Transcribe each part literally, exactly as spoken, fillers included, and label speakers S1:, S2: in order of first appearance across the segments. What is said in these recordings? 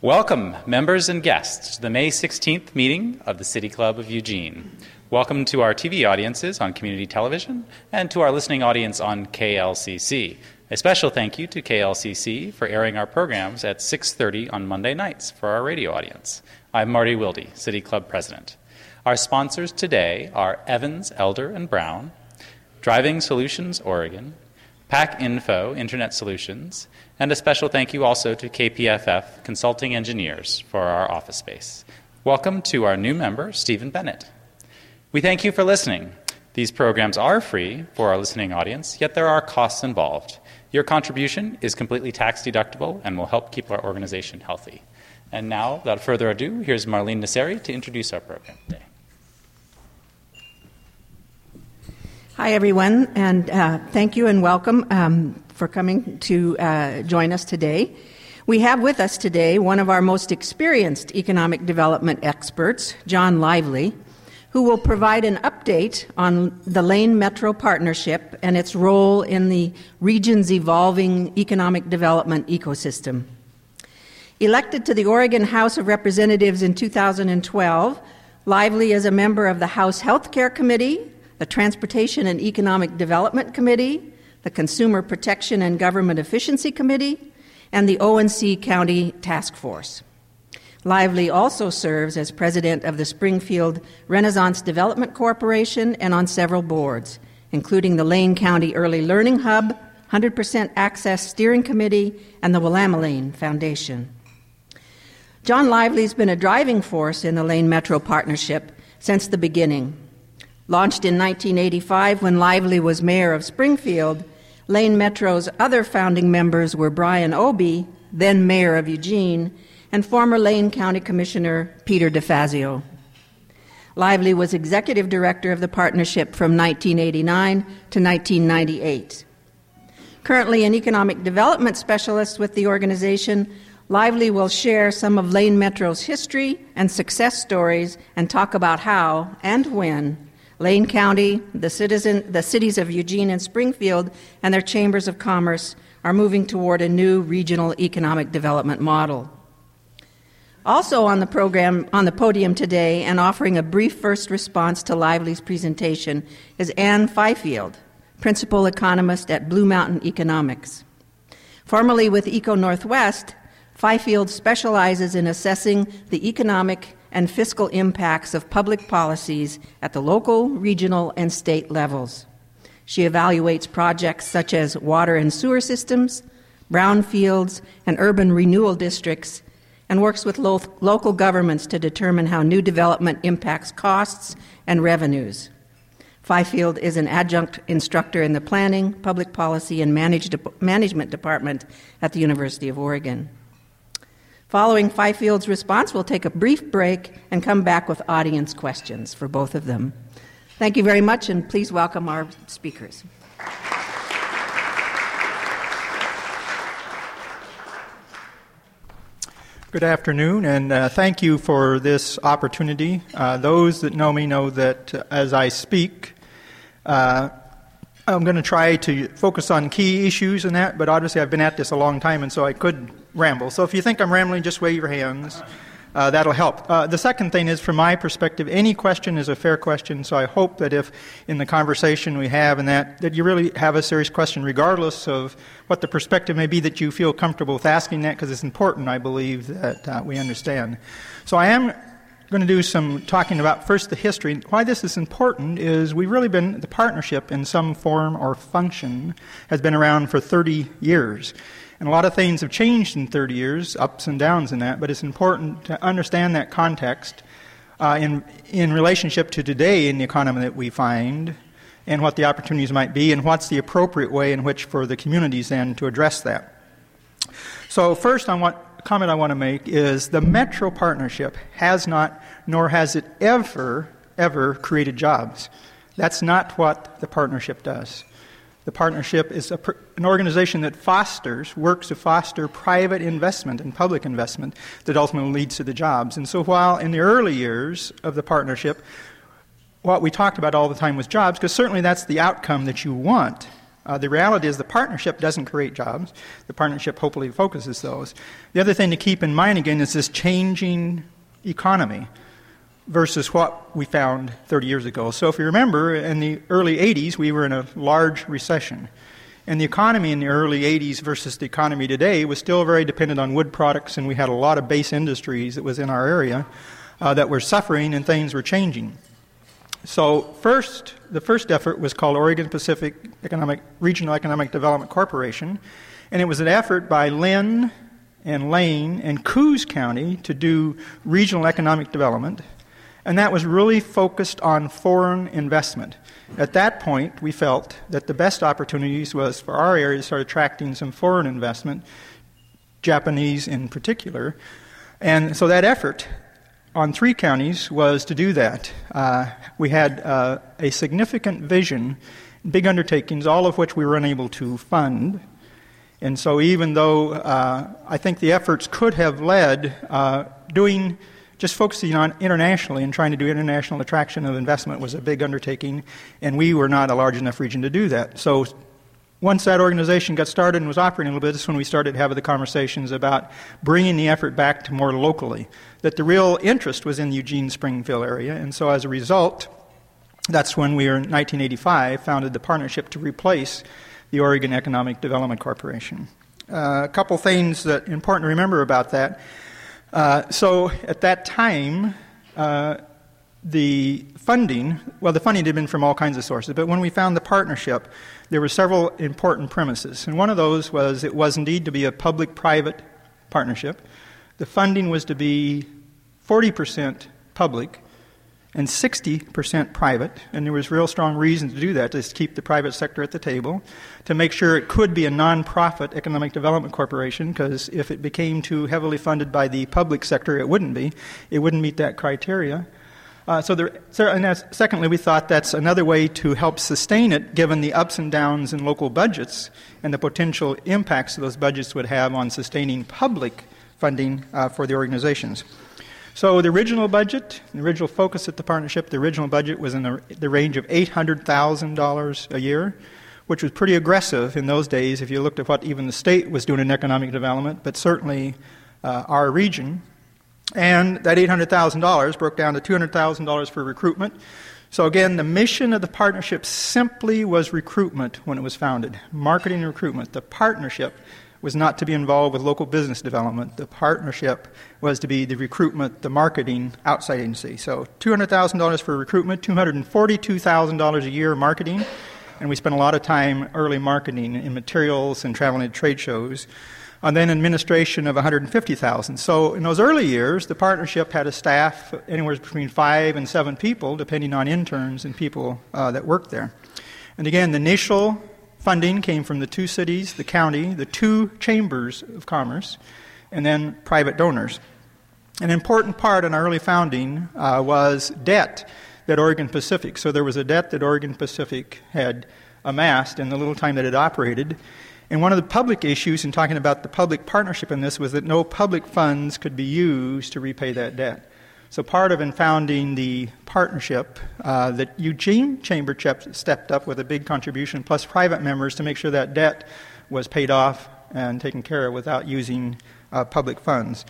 S1: Welcome, members and guests, to the May sixteenth meeting of the City Club of Eugene. Welcome to our T V audiences on community television and to our listening audience on K L C C. A special thank you to K L C C for airing our programs at six thirty on Monday nights for our radio audience. I'm Marty Wilde, City Club President. Our sponsors today are Evans, Elder and Brown, Driving Solutions Oregon, Pack Info Internet Solutions, and a special thank you also to K P F F Consulting Engineers for our office space. Welcome to our new member, Stephen Bennett. We thank you for listening. These programs are free for our listening audience, yet there are costs involved. Your contribution is completely tax deductible and will help keep our organization healthy. And now, without further ado, here's Marlene Nasseri to introduce our program today.
S2: Hi, everyone, and uh, thank you and welcome um, for coming to uh, join us today. We have with us today one of our most experienced economic development experts, John Lively, who will provide an update on the Lane Metro Partnership and its role in the region's evolving economic development ecosystem. Elected to the Oregon House of Representatives in two thousand twelve, Lively is a member of the House Healthcare Committee, the Transportation and Economic Development Committee, the Consumer Protection and Government Efficiency Committee, and the O and C County Task Force. Lively also serves as president of the Springfield Renaissance Development Corporation and on several boards, including the Lane County Early Learning Hub, one hundred percent Access Steering Committee, and the Willamette Foundation. John Lively's been a driving force in the Lane Metro Partnership since the beginning. Launched in nineteen eighty-five when Lively was mayor of Springfield, Lane Metro's other founding members were Brian Obey, then mayor of Eugene, and former Lane County Commissioner Peter DeFazio. Lively was executive director of the partnership from nineteen eighty-nine to nineteen ninety-eight. Currently an economic development specialist with the organization, Lively will share some of Lane Metro's history and success stories and talk about how and when Lane County, the, citizen, the cities of Eugene and Springfield, and their chambers of commerce are moving toward a new regional economic development model. Also on the program, on the podium today, and offering a brief first response to Lively's presentation, is Ann Fifield, principal economist at Blue Mountain Economics. Formerly with Eco Northwest, Fifield specializes in assessing the economic and fiscal impacts of public policies at the local, regional, and state levels. She evaluates projects such as water and sewer systems, brownfields, and urban renewal districts, and works with lo- local governments to determine how new development impacts costs and revenues. Fifield is an adjunct instructor in the Planning, Public Policy, and Manage- Management Department at the University of Oregon. Following Fifield's response, we'll take a brief break and come back with audience questions for both of them. Thank you very much, and please welcome our speakers.
S3: Good afternoon, and uh, thank you for this opportunity. Uh, those that know me know that uh, as I speak, uh, I'm going to try to focus on key issues and that, but obviously I've been at this a long time, and so I could ramble. So if you think I'm rambling, just wave your hands. Uh, that'll help. Uh, the second thing is, from my perspective, any question is a fair question, so I hope that if in the conversation we have and that, that you really have a serious question, regardless of what the perspective may be, that you feel comfortable with asking that, because it's important, I believe, that uh, we understand. So I am going to do some talking about first the history. Why this is important is we've really been, the partnership in some form or function has been around for thirty years. And a lot of things have changed in thirty years, ups and downs in that, but it's important to understand that context uh, in, in relationship to today in the economy that we find and what the opportunities might be and what's the appropriate way in which for the communities then to address that. So first I want, comment I want to make is the Metro Partnership has not, nor has it ever, ever created jobs. That's not what the partnership does. The partnership is a, an organization that fosters, works to foster private investment and public investment that ultimately leads to the jobs. And so while in the early years of the partnership, what we talked about all the time was jobs, because certainly that's the outcome that you want Uh, the reality is the partnership doesn't create jobs. The partnership hopefully focuses those. The other thing to keep in mind, again, is this changing economy versus what we found thirty years ago. So if you remember, in the early eighties, we were in a large recession. And the economy in the early eighties versus the economy today was still very dependent on wood products, and we had a lot of base industries that was in our area uh, that were suffering, and things were changing. So first, the first effort was called Oregon Pacific Economic Regional Economic Development Corporation, and it was an effort by Lynn and Lane and Coos County to do regional economic development, and that was really focused on foreign investment. At that point, we felt that the best opportunities was for our area to start attracting some foreign investment, Japanese in particular, and so that effort on three counties was to do that. Uh, we had uh, a significant vision, big undertakings, all of which we were unable to fund. And so even though uh, I think the efforts could have led uh, doing, just focusing on internationally and trying to do international attraction of investment was a big undertaking, and we were not a large enough region to do that. So once that organization got started and was operating a little bit, that's when we started having the conversations about bringing the effort back to more locally, that the real interest was in the Eugene-Springfield area. And so as a result, that's when we, in nineteen eighty-five, founded the partnership to replace the Oregon Economic Development Corporation. Uh, a couple things that are important to remember about that. Uh, so at that time, uh, the funding, well, the funding had been from all kinds of sources, but when we found the partnership, there were several important premises. And one of those was it was indeed to be a public-private partnership. The funding was to be forty percent public and sixty percent private, and there was real strong reason to do that, to keep the private sector at the table, to make sure it could be a non-profit economic development corporation, because if it became too heavily funded by the public sector, it wouldn't be. It wouldn't meet that criteria. Uh, so, there, so and that's, secondly, we thought that's another way to help sustain it, given the ups and downs in local budgets and the potential impacts those budgets would have on sustaining public funding uh, for the organizations. So the original budget, the original focus at the partnership, the original budget was in the, the range of eight hundred thousand dollars a year, which was pretty aggressive in those days if you looked at what even the state was doing in economic development, but certainly uh, our region. And that eight hundred thousand dollars broke down to two hundred thousand dollars for recruitment. So again, the mission of the partnership simply was recruitment when it was founded, marketing and recruitment. The partnership was not to be involved with local business development. The partnership was to be the recruitment, the marketing outside agency. So two hundred thousand dollars for recruitment, two hundred forty-two thousand dollars a year marketing, and we spent a lot of time early marketing in materials and traveling to trade shows. And then administration of one hundred fifty thousand dollars. So in those early years, the partnership had a staff anywhere between five and seven people, depending on interns and people uh, that worked there. And again, the initial funding came from the two cities, the county, the two chambers of commerce, and then private donors. An important part in our early founding uh, was debt that Oregon Pacific. So there was a debt that Oregon Pacific had amassed in the little time that it operated. And one of the public issues in talking about the public partnership in this was that no public funds could be used to repay that debt. So part of in founding the partnership, uh, that Eugene Chamber stepped up with a big contribution, plus private members, to make sure that debt was paid off and taken care of without using uh, public funds.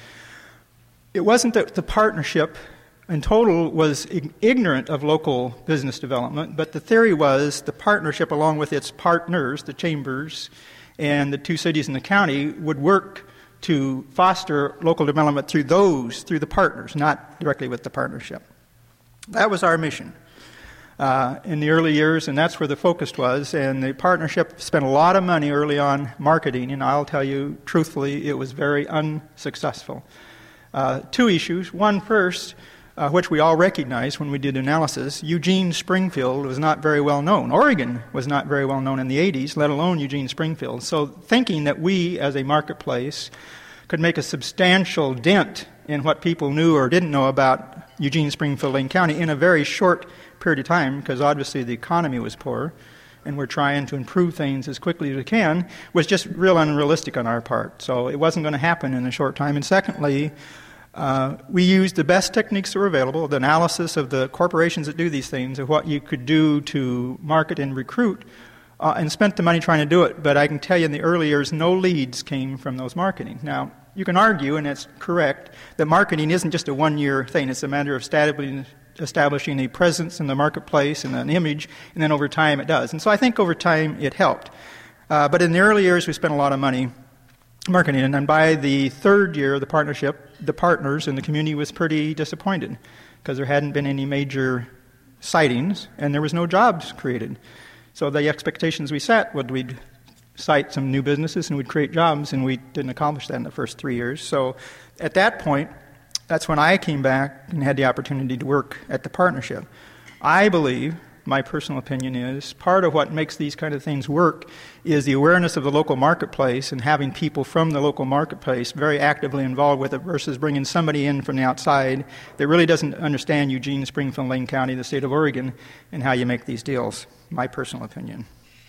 S3: It wasn't that the partnership in total was ig- ignorant of local business development, but the theory was the partnership, along with its partners, the chambers, and the two cities in the county, would work to foster local development through those, through the partners, not directly with the partnership. That was our mission uh, in the early years, and that's where the focus was. And the partnership spent a lot of money early on marketing, and I'll tell you truthfully, it was very unsuccessful. Uh, two issues. One, first, Uh, which we all recognized when we did analysis, Eugene-Springfield was not very well known. Oregon was not very well known in the eighties, let alone Eugene-Springfield. So thinking that we, as a marketplace, could make a substantial dent in what people knew or didn't know about Eugene-Springfield, Lane County in a very short period of time, because obviously the economy was poor, and we're trying to improve things as quickly as we can, was just real unrealistic on our part. So it wasn't going to happen in a short time. And secondly, Uh, we used the best techniques that were available, the analysis of the corporations that do these things, of what you could do to market and recruit uh, and spent the money trying to do it. But I can tell you in the early years, no leads came from those marketing. Now, you can argue, and that's correct, that marketing isn't just a one-year thing. It's a matter of establishing, establishing a presence in the marketplace and an image, and then over time it does. And so I think over time it helped. Uh, but in the early years, we spent a lot of money marketing. And then by the third year of the partnership, the partners in the community was pretty disappointed because there hadn't been any major sightings and there was no jobs created. So the expectations we set would we'd cite some new businesses and we'd create jobs, and we didn't accomplish that in the first three years. So at that point, that's when I came back and had the opportunity to work at the partnership. I believe, my personal opinion is, part of what makes these kind of things work is the awareness of the local marketplace and having people from the local marketplace very actively involved with it versus bringing somebody in from the outside that really doesn't understand Eugene, Springfield, Lane County, the state of Oregon, and how you make these deals. My personal opinion.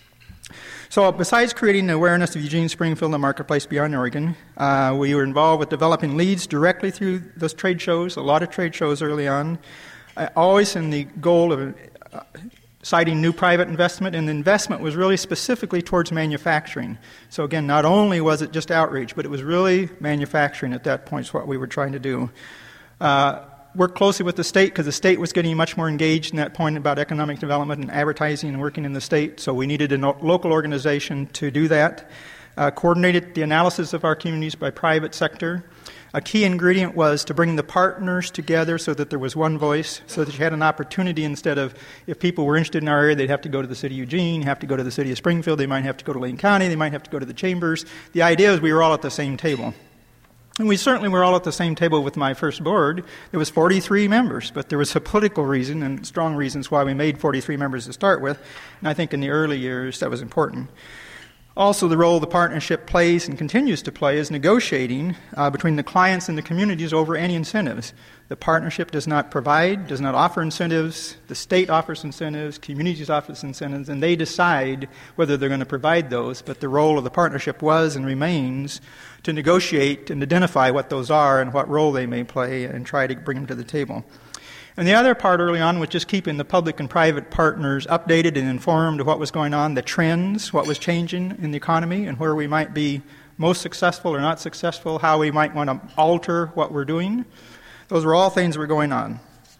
S3: So besides creating the awareness of Eugene, Springfield, and the marketplace beyond Oregon, uh, we were involved with developing leads directly through those trade shows, a lot of trade shows early on, uh, always in the goal of uh, citing new private investment, and the investment was really specifically towards manufacturing. So again, not only was it just outreach, but it was really manufacturing at that point is what we were trying to do. Uh, worked closely with the state because the state was getting much more engaged in that point about economic development and advertising and working in the state, so we needed a no- local organization to do that. Uh, coordinated the analysis of our communities by private sector. A key ingredient was to bring the partners together so that there was one voice, so that you had an opportunity instead of, if people were interested in our area, they'd have to go to the city of Eugene, have to go to the city of Springfield, they might have to go to Lane County, they might have to go to the chambers. The idea is we were all at the same table. And we certainly were all at the same table with my first board. There was forty-three members, but there was a political reason and strong reasons why we made forty-three members to start with. And I think in the early years that was important. Also, the role the partnership plays and continues to play is negotiating uh, between the clients and the communities over any incentives. The partnership does not provide, does not offer incentives. The state offers incentives, communities offer incentives, and they decide whether they're going to provide those. But the role of the partnership was and remains to negotiate and identify what those are and what role they may play and try to bring them to the table. And the other part early on was just keeping the public and private partners updated and informed of what was going on, the trends, what was changing in the economy, and where we might be most successful or not successful, how we might want to alter what we're doing. Those were all things that were going on.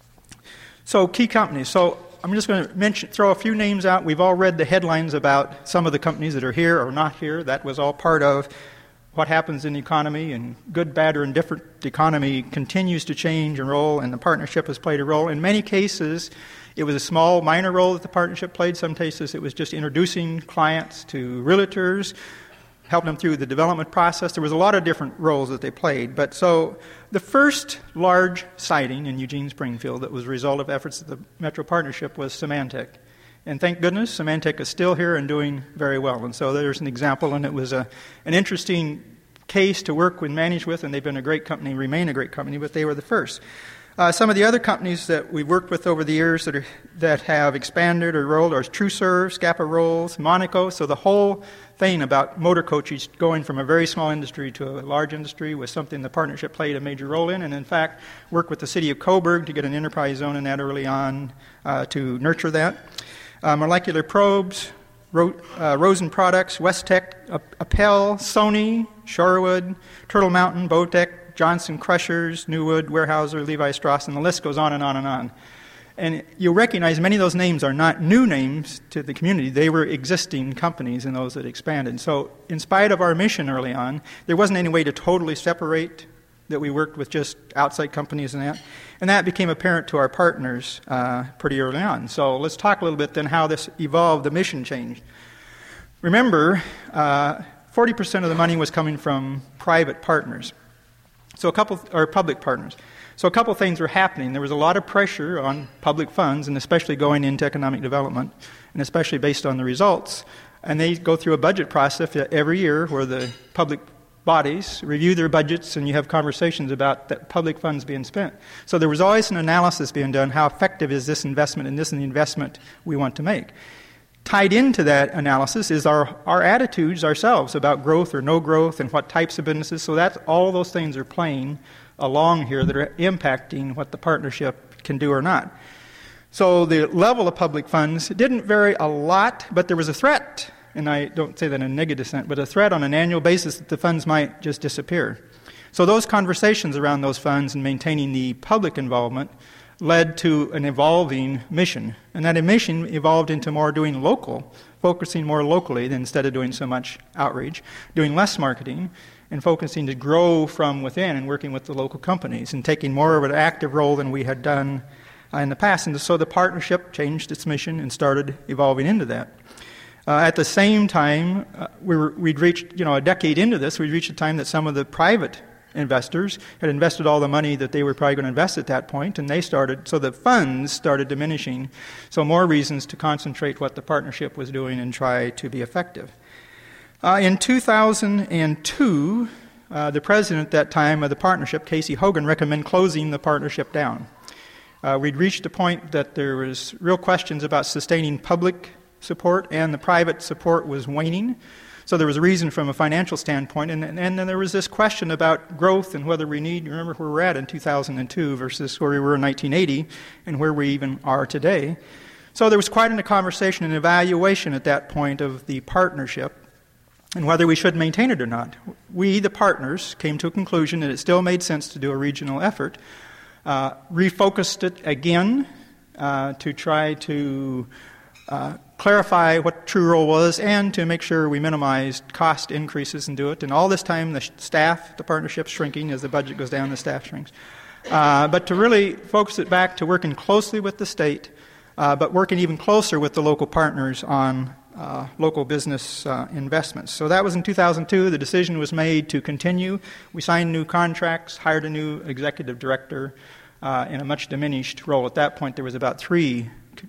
S3: So key companies. So I'm just going to mention, throw a few names out. We've all read the headlines about some of the companies that are here or not here. That was all part of what happens in the economy, and good, bad, or indifferent, the economy continues to change and roll, and the partnership has played a role. In many cases, it was a small, minor role that the partnership played. Some cases, it was just introducing clients to realtors, helping them through the development process. There was a lot of different roles that they played. But so the first large sighting in Eugene, Springfield that was a result of efforts of the Metro Partnership was Symantec. And thank goodness, Symantec is still here and doing very well. And so there's an example, and it was a, an interesting case to work with, manage with, and they've been a great company, remain a great company, but they were the first. Uh, some of the other companies that we've worked with over the years that are, that have expanded or rolled are TrueServe, Scapa Rolls, Monaco. So the whole thing about motor coaches going from a very small industry to a large industry was something the partnership played a major role in, and in fact worked with the city of Coburg to get an enterprise zone in that early on uh, to nurture that. Uh, molecular probes, Ro- uh, Rosen Products, Westech, Appel, Sony, Shorewood, Turtle Mountain, Bowtech, Johnson Crushers, Newwood, Weyerhaeuser, Levi Strauss, and the list goes on and on and on. And you'll recognize many of those names are not new names to the community. They were existing companies and those that expanded. So in spite of our mission early on, there wasn't any way to totally separate that we worked with just outside companies and that. And that became apparent to our partners uh, pretty early on. So let's talk a little bit then how this evolved, the mission changed. Remember, uh, forty percent of the money was coming from private partners. So a couple, or public partners. So a couple things were happening. There was a lot of pressure on public funds, and especially going into economic development, and especially based on the results. And they go through a budget process every year where the public bodies review their budgets, and you have conversations about that public funds being spent. So there was always an analysis being done, how effective is this investment, and this is the investment we want to make. Tied into that analysis is our, our attitudes ourselves about growth or no growth and what types of businesses. So that's all those things are playing along here that are impacting what the partnership can do or not. So the level of public funds didn't vary a lot, but there was a threat, and I don't say that in a negative sense, but a threat on an annual basis that the funds might just disappear. So those conversations around those funds and maintaining the public involvement led to an evolving mission. And that mission evolved into more doing local, focusing more locally than instead of doing so much outreach, doing less marketing, and focusing to grow from within and working with the local companies and taking more of an active role than we had done uh, in the past. And so the partnership changed its mission and started evolving into that. Uh, at the same time, uh, we were, we'd reached, you know, a decade into this, we'd reached a time that some of the private investors had invested all the money that they were probably going to invest at that point, and they started, so the funds started diminishing. So more reasons to concentrate what the partnership was doing and try to be effective. Uh, in two thousand two, uh, the president at that time of the partnership, Casey Hogan, recommended closing the partnership down. Uh, we'd reached a point that there was real questions about sustaining public support, and the private support was waning. So there was a reason from a financial standpoint, and, and then there was this question about growth and whether we need, remember where we're at in two thousand two versus where we were in nineteen eighty and where we even are today. So there was quite a conversation and evaluation at that point of the partnership and whether we should maintain it or not. We, the partners, came to a conclusion that it still made sense to do a regional effort, uh, refocused it again uh, to try to uh, clarify what true role was and to make sure we minimized cost increases and do it. And all this time, the staff, the partnership's shrinking. As the budget goes down, the staff shrinks. Uh, but to really focus it back to working closely with the state, uh, but working even closer with the local partners on uh, local business uh, investments. So that was in two thousand two. The decision was made to continue. We signed new contracts, hired a new executive director uh, in a much diminished role. At that point, there was about three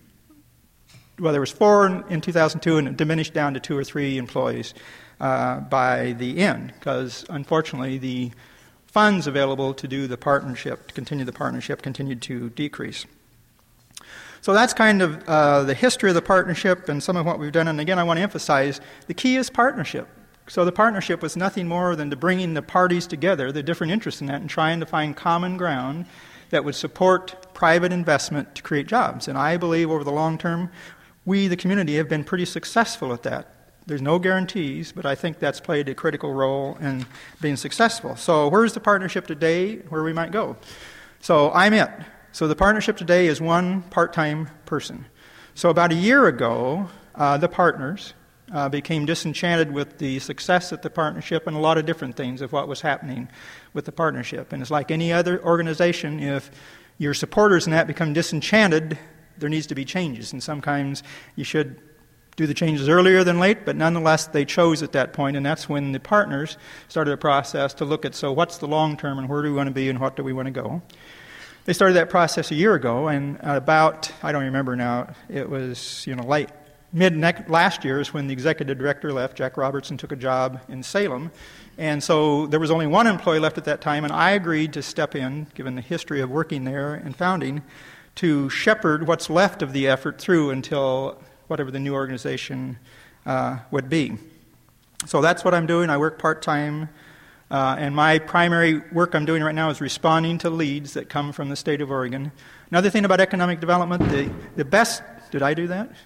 S3: Well, there was four in, in two thousand two, and it diminished down to two or three employees uh, by the end, because unfortunately the funds available to do the partnership, to continue the partnership, continued to decrease. So that's kind of uh, the history of the partnership and some of what we've done. And again, I want to emphasize the key is partnership. So the partnership was nothing more than to bringing the parties together, the different interests in that, and trying to find common ground that would support private investment to create jobs. And I believe over the long term, we, the community, have been pretty successful at that. There's no guarantees, but I think that's played a critical role in being successful. So where's the partnership today, where we might go? So I'm it. So the partnership today is one part-time person. So about a year ago, uh, the partners uh, became disenchanted with the success of the partnership and a lot of different things of what was happening with the partnership. And it's like any other organization, if your supporters in that become disenchanted, there needs to be changes, and sometimes you should do the changes earlier than late, but nonetheless they chose at that point, and that's when the partners started a process to look at, so what's the long term and where do we want to be and what do we want to go. They started that process a year ago, and about, I don't remember now, it was, you know, late, mid last year is when the executive director left. Jack Robertson took a job in Salem, and so there was only one employee left at that time, and I agreed to step in, given the history of working there and founding, to shepherd what's left of the effort through until whatever the new organization uh, would be. So that's what I'm doing. I work part-time, uh, and my primary work I'm doing right now is responding to leads that come from the state of Oregon. Another thing about economic development, the, the best... Did I do that?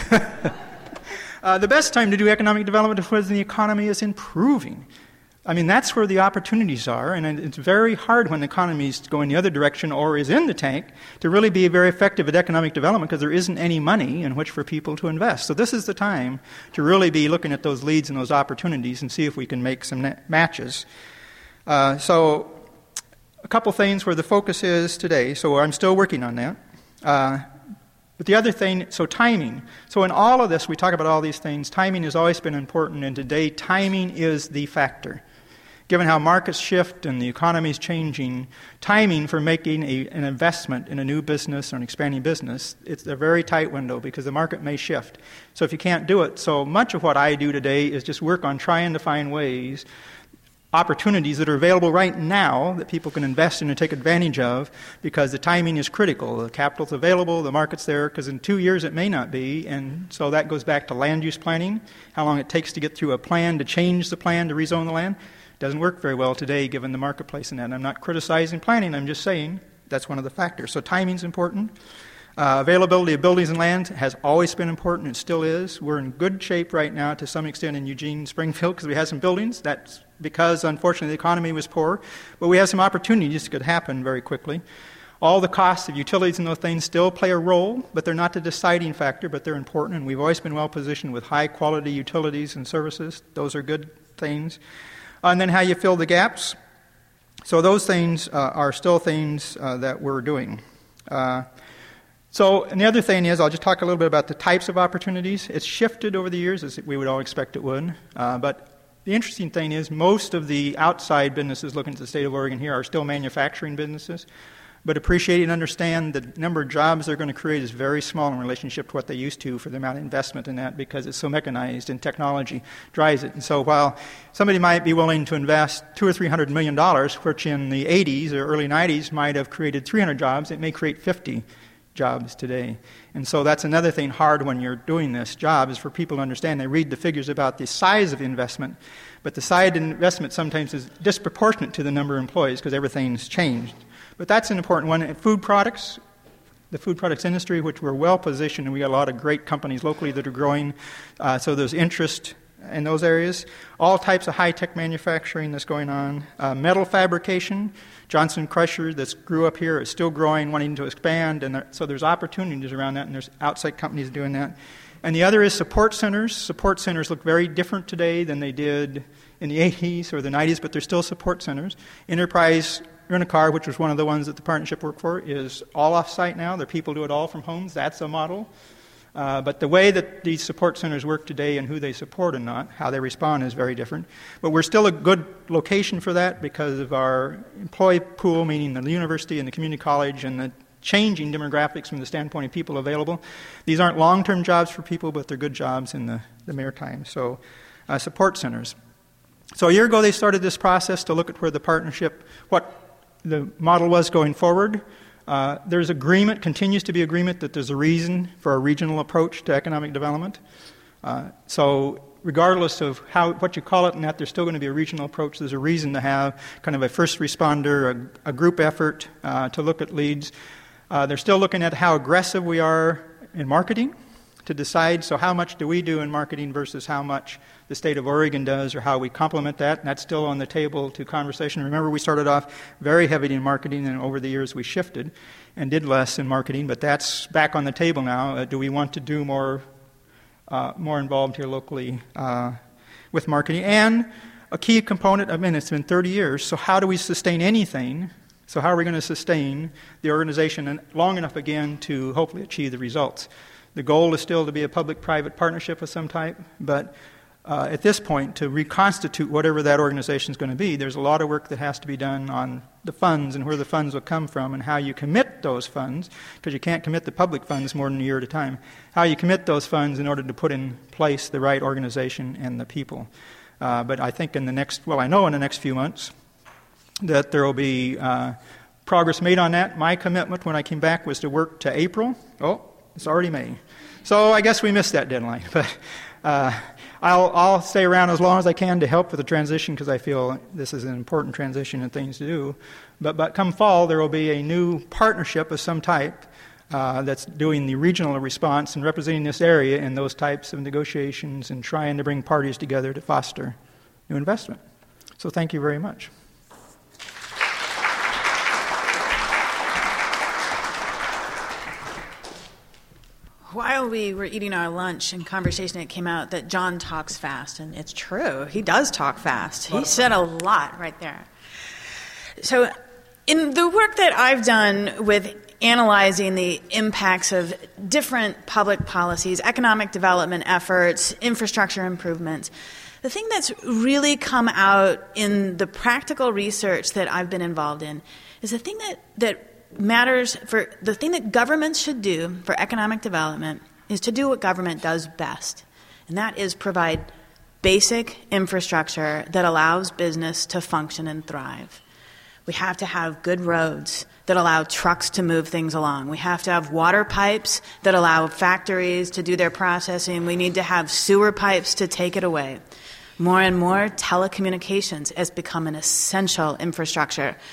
S3: uh, the best time to do economic development is when the economy is improving. I mean, that's where the opportunities are, and it's very hard when the economy is going the other direction or is in the tank to really be very effective at economic development because there isn't any money in which for people to invest. So this is the time to really be looking at those leads and those opportunities and see if we can make some net matches. Uh, so a couple things where the focus is today. So I'm still working on that. Uh, But the other thing, so timing. So in all of this, we talk about all these things. Timing has always been important, and today timing is the factor. Given how markets shift and the economy is changing, timing for making a, an investment in a new business or an expanding business, it's a very tight window because the market may shift. So if you can't do it, so much of what I do today is just work on trying to find ways, opportunities that are available right now that people can invest in and take advantage of because the timing is critical. The capital's available, the market's there, because in two years it may not be, and so that goes back to land use planning, how long it takes to get through a plan, to change the plan, to rezone the land. Doesn't work very well today given the marketplace in that. And I'm not criticizing planning, I'm just saying that's one of the factors. So timing's important. Uh, availability of buildings and land has always been important and still is. We're in good shape right now to some extent in Eugene, Springfield, because we have some buildings. That's because, unfortunately, the economy was poor. But we have some opportunities that could happen very quickly. All the costs of utilities and those things still play a role, but they're not the deciding factor, but they're important. And we've always been well positioned with high-quality utilities and services. Those are good things. Uh, and then how you fill the gaps. So those things uh, are still things uh, that we're doing. Uh, So, and the other thing is, I'll just talk a little bit about the types of opportunities. It's shifted over the years, as we would all expect it would. Uh, but the interesting thing is, most of the outside businesses looking at the state of Oregon here are still manufacturing businesses. But appreciate and understand the number of jobs they're going to create is very small in relationship to what they used to for the amount of investment in that, because it's so mechanized and technology drives it. And so while somebody might be willing to invest two or three hundred million dollars, which in the eighties or early nineties might have created three hundred jobs, it may create fifty jobs today. And so that's another thing hard when you're doing this job, is for people to understand. They read the figures about the size of the investment, but the size of the investment sometimes is disproportionate to the number of employees because everything's changed. But that's an important one. Food products, the food products industry, which we're well positioned, and we got a lot of great companies locally that are growing, uh, so there's interest in those areas. All types of high-tech manufacturing that's going on. Uh, metal fabrication, Johnson Crusher that grew up here is still growing, wanting to expand, and there, so there's opportunities around that, and there's outside companies doing that. And the other is support centers. Support centers look very different today than they did in the eighties or the nineties, but they're still support centers. Enterprise Rent-A-Car, which was one of the ones that the partnership worked for, is all off-site now. Their people do it all from homes. That's a model. Uh, but the way that these support centers work today and who they support and not, how they respond, is very different. But we're still a good location for that because of our employee pool, meaning the university and the community college, and the changing demographics from the standpoint of people available. These aren't long-term jobs for people, but they're good jobs in the, the maritime. So uh, support centers. So a year ago they started this process to look at where the partnership, what the model was going forward. Uh, there's agreement, continues to be agreement, that there's a reason for a regional approach to economic development. Uh, so regardless of how what you call it and that, there's still going to be a regional approach. There's a reason to have kind of a first responder, a, a group effort uh, to look at leads. Uh, they're still looking at how aggressive we are in marketing to decide, so how much do we do in marketing versus how much the state of Oregon does, or how we complement that, and that's still on the table to conversation. Remember, we started off very heavy in marketing, and over the years we shifted and did less in marketing, but that's back on the table now. Uh, do we want to do more uh, more involved here locally uh, with marketing? And a key component, I mean, it's been thirty years, so how do we sustain anything? So how are we going to sustain the organization long enough again to hopefully achieve the results? The goal is still to be a public-private partnership of some type, but uh, at this point, to reconstitute whatever that organization is going to be, there's a lot of work that has to be done on the funds and where the funds will come from and how you commit those funds, because you can't commit the public funds more than a year at a time, how you commit those funds in order to put in place the right organization and the people. Uh, but I think in the next, well, I know in the next few months that there will be uh, progress made on that. My commitment when I came back was to work to April. Oh, it's already May. So I guess we missed that deadline. But uh, I'll, I'll stay around as long as I can to help with the transition, because I feel this is an important transition and things to do. But, but come fall, there will be a new partnership of some type uh, that's doing the regional response and representing this area in those types of negotiations and trying to bring parties together to foster new investment. So thank you very much.
S4: While we were eating our lunch, in conversation it came out that John talks fast, and it's true. He does talk fast. He said a lot right there. So in the work that I've done with analyzing the impacts of different public policies, economic development efforts, infrastructure improvements, the thing that's really come out in the practical research that I've been involved in is the thing that, that matters for the thing that governments should do for economic development is to do what government does best, and that is provide basic infrastructure that allows business to function and thrive. We have to have good roads that allow trucks to move things along. We have to have water pipes that allow factories to do their processing. We need to have sewer pipes to take it away. More and more, telecommunications has become an essential infrastructure.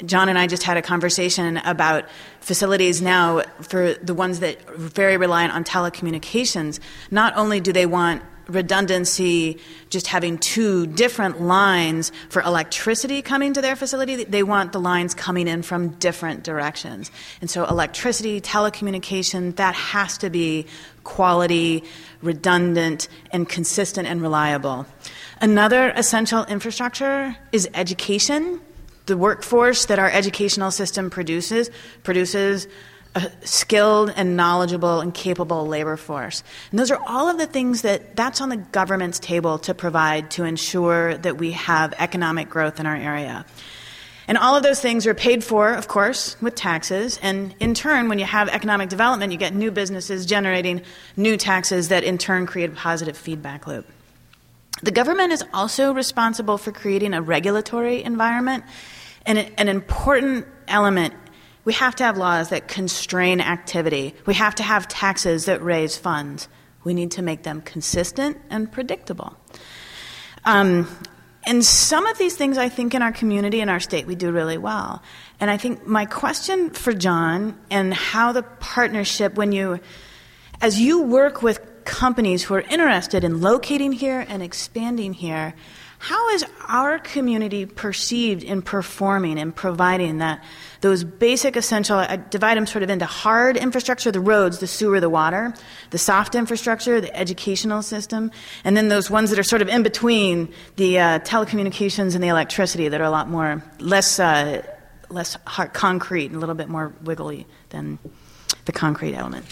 S4: John and I just had a conversation about facilities now for the ones that are very reliant on telecommunications. Not only do they want redundancy, just having two different lines for electricity coming to their facility, they want the lines coming in from different directions. And so electricity, telecommunication, that has to be quality, redundant, and consistent and reliable. Another essential infrastructure is education. The workforce that our educational system produces produces a skilled and knowledgeable and capable labor force. And those are all of the things that that's on the government's table to provide to ensure that we have economic growth in our area. And all of those things are paid for, of course, with taxes. And in turn, when you have economic development, you get new businesses generating new taxes that in turn create a positive feedback loop. The government is also responsible for creating a regulatory environment. And an important element, we have to have laws that constrain activity. We have to have taxes that raise funds. We need to make them consistent and predictable. Um, and some of these things, I think, in our community and our state, we do really well. And I think my question for John and how the partnership, when you, as you work with companies who are interested in locating here and expanding here, how is our community perceived in performing and providing that those basic essential, I divide them sort of into hard infrastructure, the roads, the sewer, the water, the soft infrastructure, the educational system, and then those ones that are sort of in between, the uh, telecommunications and the electricity that are a lot more, less, uh, less hard, concrete and a little bit more wiggly than the concrete element.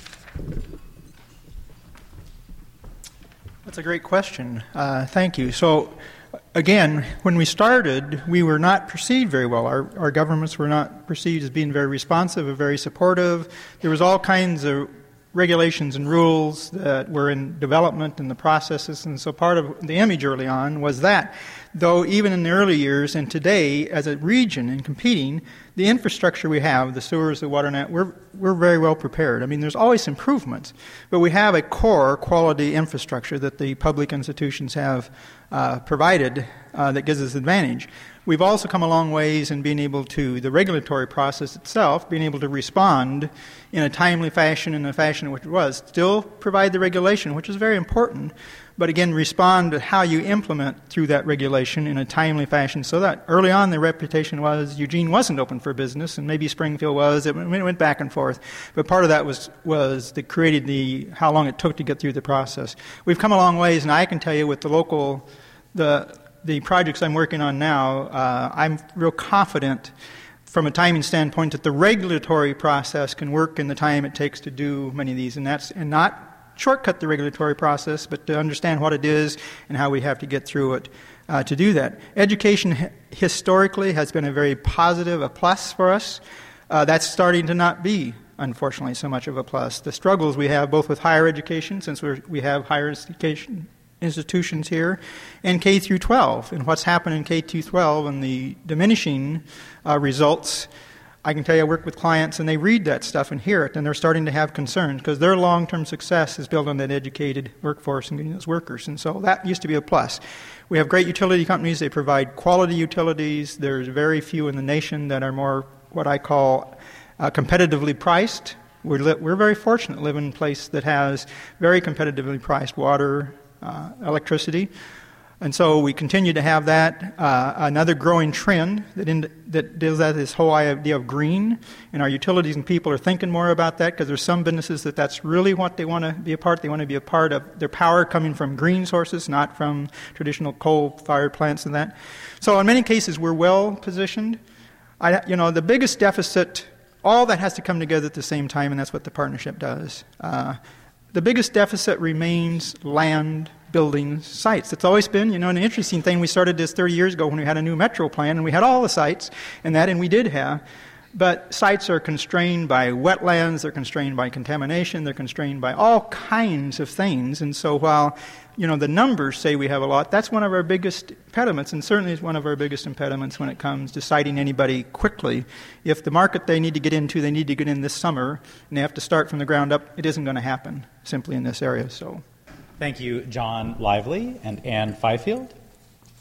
S3: That's a great question. Uh, thank you. So, again, when we started, we were not perceived very well. Our, our governments were not perceived as being very responsive or very supportive. There was all kinds of regulations and rules that were in development and the processes, and so part of the image early on was that. Though even in the early years and today, as a region and competing, the infrastructure we have, the sewers, the water net, we're, we're very well prepared. I mean, there's always improvements, but we have a core quality infrastructure that the public institutions have uh, provided uh, that gives us advantage. We've also come a long ways in being able to, the regulatory process itself, being able to respond in a timely fashion, in a fashion which it was, still provide the regulation, which is very important, but again, respond to how you implement through that regulation in a timely fashion, so that early on the reputation was Eugene wasn't open for business, and maybe Springfield was. It went back and forth. But part of that was was that created the how long it took to get through the process. We've come a long ways, and I can tell you with the local, the the projects I'm working on now, uh, I'm real confident from a timing standpoint that the regulatory process can work in the time it takes to do many of these, and that's and not shortcut the regulatory process, but to understand what it is and how we have to get through it uh, to do that. Education h- historically has been a very positive, a plus for us. Uh, that's starting to not be, unfortunately, so much of a plus. The struggles we have both with higher education, since we're, we have higher education institutions here, and K through twelve, and what's happened in K through twelve and the diminishing uh, results. I can tell you I work with clients and they read that stuff and hear it, and they're starting to have concerns because their long-term success is built on that educated workforce and getting those workers. And so that used to be a plus. We have great utility companies. They provide quality utilities. There's very few in the nation that are more what I call uh, competitively priced. We're, li- we're very fortunate living in a place that has very competitively priced water, uh, electricity. And so we continue to have that. Uh, another growing trend that in, that deals with this whole idea of green, and our utilities and people are thinking more about that because there's some businesses that that's really what they want to be a part. They want to be a part of their power coming from green sources, not from traditional coal-fired plants and that. So in many cases, we're well positioned. I, you know, the biggest deficit, all that has to come together at the same time, and that's what the partnership does. Uh, the biggest deficit remains land, building, sites. It's always been, you know, an interesting thing. We started this thirty years ago when we had a new metro plan, and we had all the sites and that, and we did have. But sites are constrained by wetlands, they're constrained by contamination, they're constrained by all kinds of things. And so while, you know, the numbers say we have a lot, that's one of our biggest impediments, and certainly is one of our biggest impediments when it comes to siting anybody quickly. If the market they need to get into, they need to get in this summer, and they have to start from the ground up, it isn't going to happen simply in this area. So.
S1: Thank you, John Lively and Ann Fifield.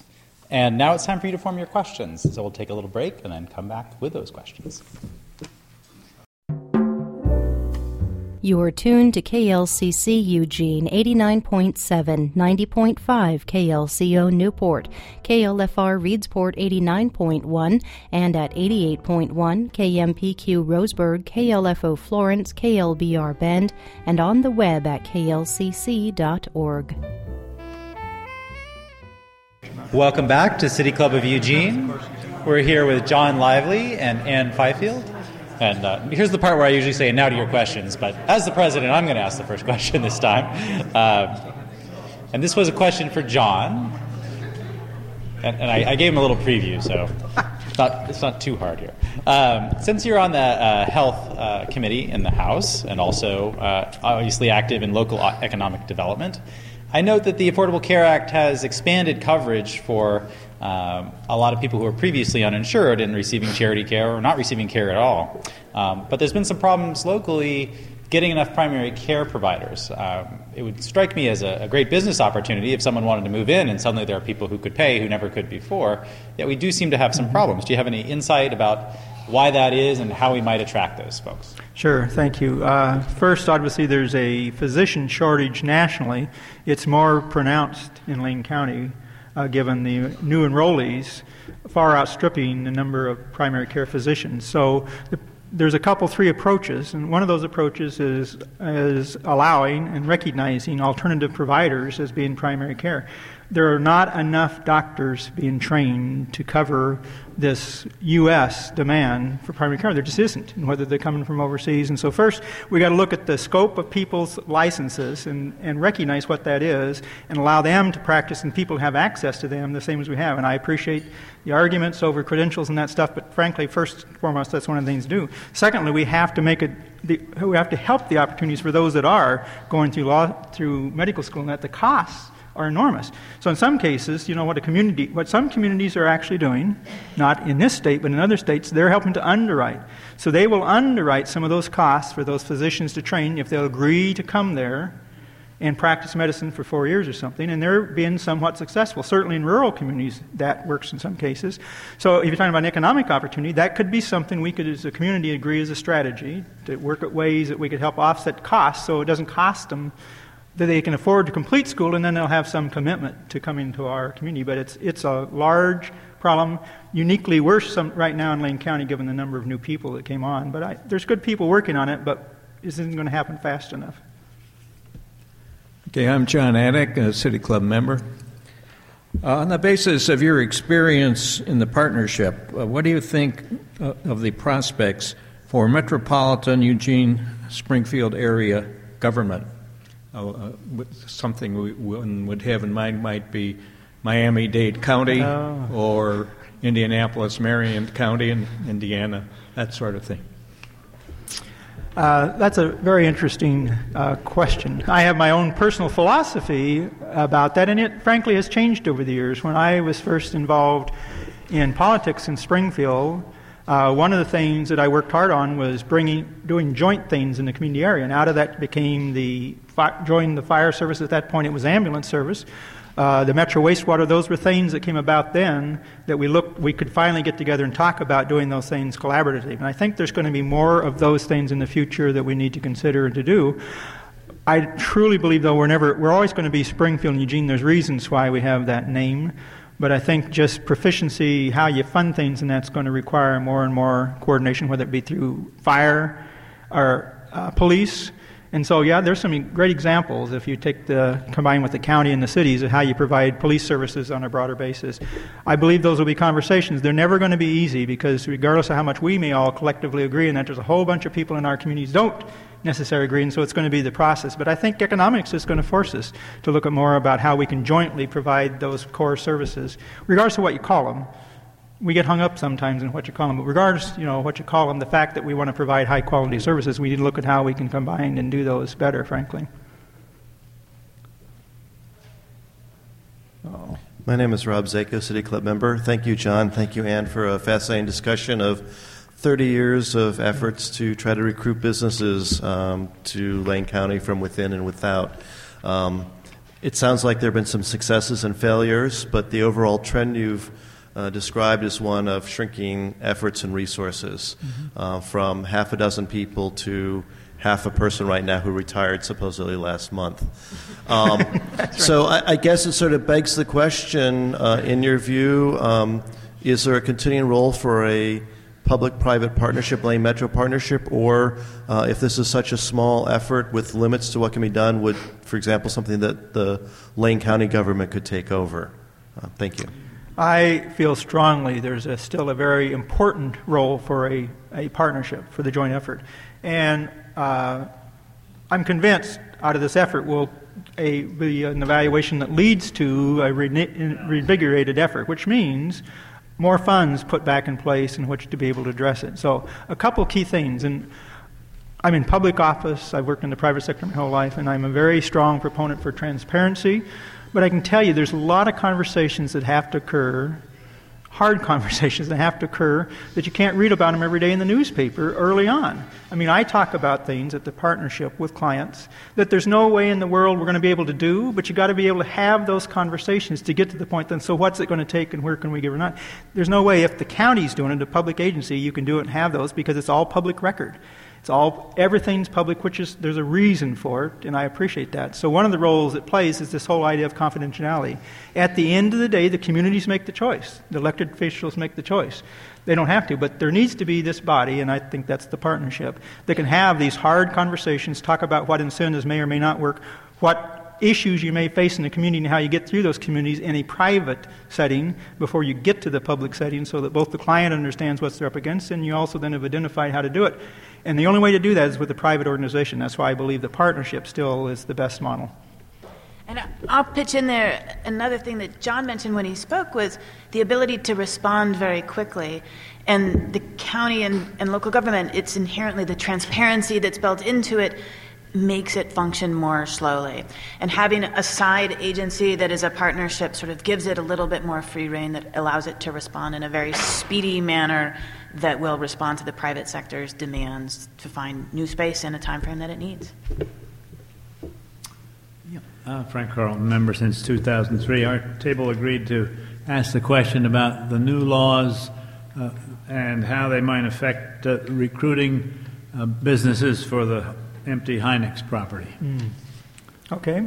S1: And now it's time for you to form your questions. So we'll take a little break and then come back with those questions.
S5: You're tuned to K L C C Eugene, eighty-nine point seven, ninety point five K L C O Newport, K L F R Reedsport eighty-nine point one, and at eighty-eight point one K M P Q Roseburg, K L F O Florence, K L B R Bend, and on the web at K L C C dot org.
S1: Welcome back to City Club of Eugene. We're here with John Lively and Ann Fifield. And uh, here's the part where I usually say, now to your questions. But as the president, I'm going to ask the first question this time. Uh, and this was a question for John. And, and I, I gave him a little preview, so it's not, it's not too hard here. Um, since you're on the uh, health uh, committee in the House and also uh, obviously active in local economic development, I note that the Affordable Care Act has expanded coverage for um, a lot of people who are previously uninsured and receiving charity care or not receiving care at all. Um, but there's been some problems locally getting enough primary care providers. Um, it would strike me as a, a great business opportunity if someone wanted to move in and suddenly there are people who could pay who never could before. Yet we do seem to have some problems. Do you have any insight about why that is and how we might attract those folks?
S3: Sure, thank you. Uh, first, obviously, there's a physician shortage nationally. It's more pronounced in Lane County, uh, given the new enrollees far outstripping the number of primary care physicians. So the, there's a couple, three approaches, and one of those approaches is, is allowing and recognizing alternative providers as being primary care. There are not enough doctors being trained to cover this U S demand for primary care. There just isn't, and whether they're coming from overseas. And so first, we got to look at the scope of people's licenses and, and recognize what that is and allow them to practice and people have access to them the same as we have. And I appreciate the arguments over credentials and that stuff, but frankly, first and foremost, that's one of the things to do. Secondly, we have to make it, the, we have to help the opportunities for those that are going through law, through medical school, and that the costs are enormous. So in some cases, you know, what a community, what some communities are actually doing, not in this state, but in other states, they're helping to underwrite. So they will underwrite some of those costs for those physicians to train if they'll agree to come there and practice medicine for four years or something, and they're being somewhat successful. Certainly in rural communities, that works in some cases. So if you're talking about an economic opportunity, that could be something we could, as a community, agree as a strategy to work at ways that we could help offset costs so it doesn't cost them, that they can afford to complete school, and then they'll have some commitment to come into our community. But it's it's a large problem, uniquely worse some, right now in Lane County, given the number of new people that came on. But I, there's good people working on it, but it isn't going to happen fast enough.
S6: Okay, I'm John Addick, a City Club member. Uh, on the basis of your experience in the partnership, uh, what do you think uh, of the prospects for metropolitan Eugene, Springfield area government? Uh, something we, one would have in mind might be Miami-Dade County oh. or Indianapolis, Marion County in Indiana, that sort of thing.
S3: Uh, that's a very interesting uh, question. I have my own personal philosophy about that, and it frankly has changed over the years. When I was first involved in politics in Springfield, Uh, one of the things that I worked hard on was bringing, doing joint things in the community area, and out of that became the fi- joined the fire service. At that point, it was ambulance service, uh, the Metro wastewater. Those were things that came about then that we looked, we could finally get together and talk about doing those things collaboratively. And I think there's going to be more of those things in the future that we need to consider and to do. I truly believe, though, we're never, we're always going to be Springfield and Eugene. There's reasons why we have that name. But I think just proficiency, how you fund things, and that's going to require more and more coordination, whether it be through fire or uh, police. And so, yeah, there's some great examples if you take the, combine with the county and the cities of how you provide police services on a broader basis. I believe those will be conversations. They're never going to be easy because regardless of how much we may all collectively agree, and that there's a whole bunch of people in our communities don't necessarily agree, and so it's going to be the process. But I think economics is going to force us to look at more about how we can jointly provide those core services, regardless of what you call them. We get hung up sometimes in what you call them, but regardless, you know, what you call them, the fact that we want to provide high-quality services, we need to look at how we can combine and do those better, frankly.
S7: Oh. My name is Rob Zako, City Club member. Thank you, John. Thank you, Ann, for a fascinating discussion of thirty years of efforts to try to recruit businesses um, to Lane County from within and without. Um, It sounds like there have been some successes and failures, but the overall trend you've uh, described is one of shrinking efforts and resources, mm-hmm. uh, from half a dozen people to half a person right now who retired supposedly last month. Um, right. So I, I guess it sort of begs the question, uh, in your view, um, is there a continuing role for a public-private partnership, Lane Metro partnership, or uh, if this is such a small effort with limits to what can be done, would, for example, something that the Lane County government could take over? Uh, thank you.
S3: I feel strongly there's a, still a very important role for a, a partnership, for the joint effort. And uh, I'm convinced out of this effort will a, be an evaluation that leads to a reinvigorated effort, which means more funds put back in place in which to be able to address it. So a couple key things. And I'm in public office. I've worked in the private sector my whole life, and I'm a very strong proponent for transparency. But I can tell you there's a lot of conversations that have to occur, hard conversations that have to occur, that you can't read about them every day in the newspaper early on. I mean, I talk about things at the partnership with clients that there's no way in the world we're going to be able to do, but you got to be able to have those conversations to get to the point. Then, so what's it going to take, and where can we give or not? There's no way if the county's doing it, a public agency, you can do it and have those because it's all public record. It's all, everything's public, which is, there's a reason for it, and I appreciate that. So one of the roles it plays is this whole idea of confidentiality. At the end of the day, the communities make the choice. The elected officials make the choice. They don't have to, but there needs to be this body, and I think that's the partnership, that can have these hard conversations, talk about what incentives may or may not work, what issues you may face in the community and how you get through those communities in a private setting before you get to the public setting, so that both the client understands what they're up against and you also then have identified how to do it. And the only way to do that is with a private organization. That's why I believe the partnership still is the best model.
S4: And I'll pitch in there another thing that John mentioned when he spoke was the ability to respond very quickly. And the county and, and local government, it's inherently the transparency that's built into it makes it function more slowly. And having a side agency that is a partnership sort of gives it a little bit more free rein that allows it to respond in a very speedy manner that will respond to the private sector's demands to find new space in a time frame that it needs.
S8: Uh, Frank Carlton, member since two thousand three. Our table agreed to ask the question about the new laws uh, and how they might affect uh, recruiting uh, businesses for the empty Hynix property.
S3: Mm. Okay.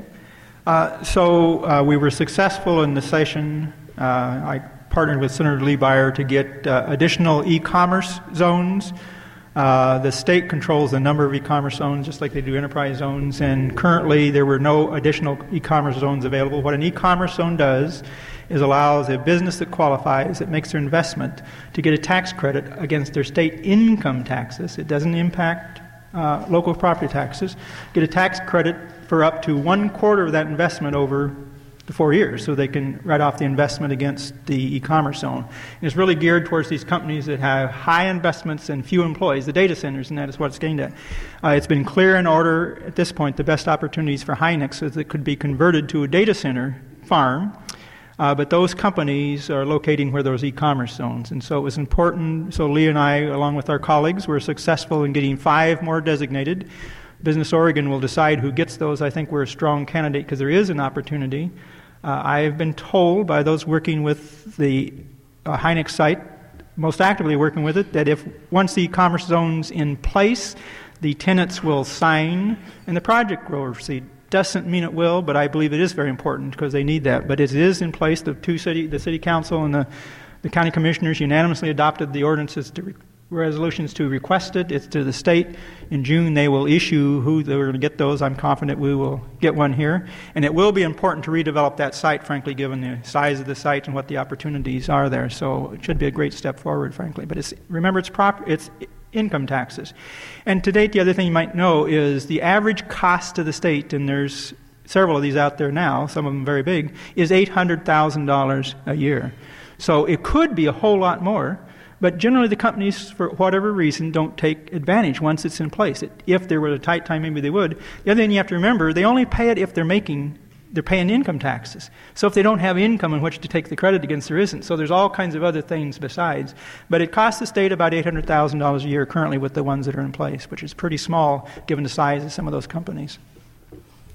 S3: Uh, so uh, we were successful in the session. Uh, I partnered with Senator Lee Byer to get uh, additional e-commerce zones. Uh, the state controls the number of e-commerce zones, just like they do enterprise zones, and currently there were no additional e-commerce zones available. What an e-commerce zone does is allows a business that qualifies, that makes their investment, to get a tax credit against their state income taxes. It doesn't impact uh, local property taxes. Get a tax credit for up to one quarter of that investment over the four years, so they can write off the investment against the e-commerce zone. And it's really geared towards these companies that have high investments and few employees, the data centers, and that is what it's aimed at. Uh, it's been clear in order at this point the best opportunities for Hynix is it could be converted to a data center farm, uh, but those companies are locating where those e-commerce zones. And so it was important, so Lee and I, along with our colleagues, were successful in getting five more designated. Business Oregon will decide who gets those. I think we're a strong candidate because there is an opportunity. Uh, I have been told by those working with the uh, Hynix site, most actively working with it, that if once the e-commerce zone's in place, the tenants will sign and the project will proceed. Doesn't mean it will, but I believe it is very important because they need that. But it is in place. The two city, the city council and the, the county commissioners unanimously adopted the ordinances to re- resolutions to request it. It's to the state. In June, they will issue who they're going to get those. I'm confident we will get one here. And it will be important to redevelop that site, frankly, given the size of the site and what the opportunities are there. So it should be a great step forward, frankly. But it's, remember, it's prop, it's income taxes. And to date, the other thing you might know is the average cost to the state, and there's several of these out there now, some of them very big, is eight hundred thousand dollars a year. So it could be a whole lot more. But generally the companies, for whatever reason, don't take advantage once it's in place. It, if there were a tight time, maybe they would. The other thing you have to remember, they only pay it if they're making, they're paying income taxes. So if they don't have income in which to take the credit against, there isn't. So there's all kinds of other things besides. But it costs the state about eight hundred thousand dollars a year currently with the ones that are in place, which is pretty small given the size of some of those companies.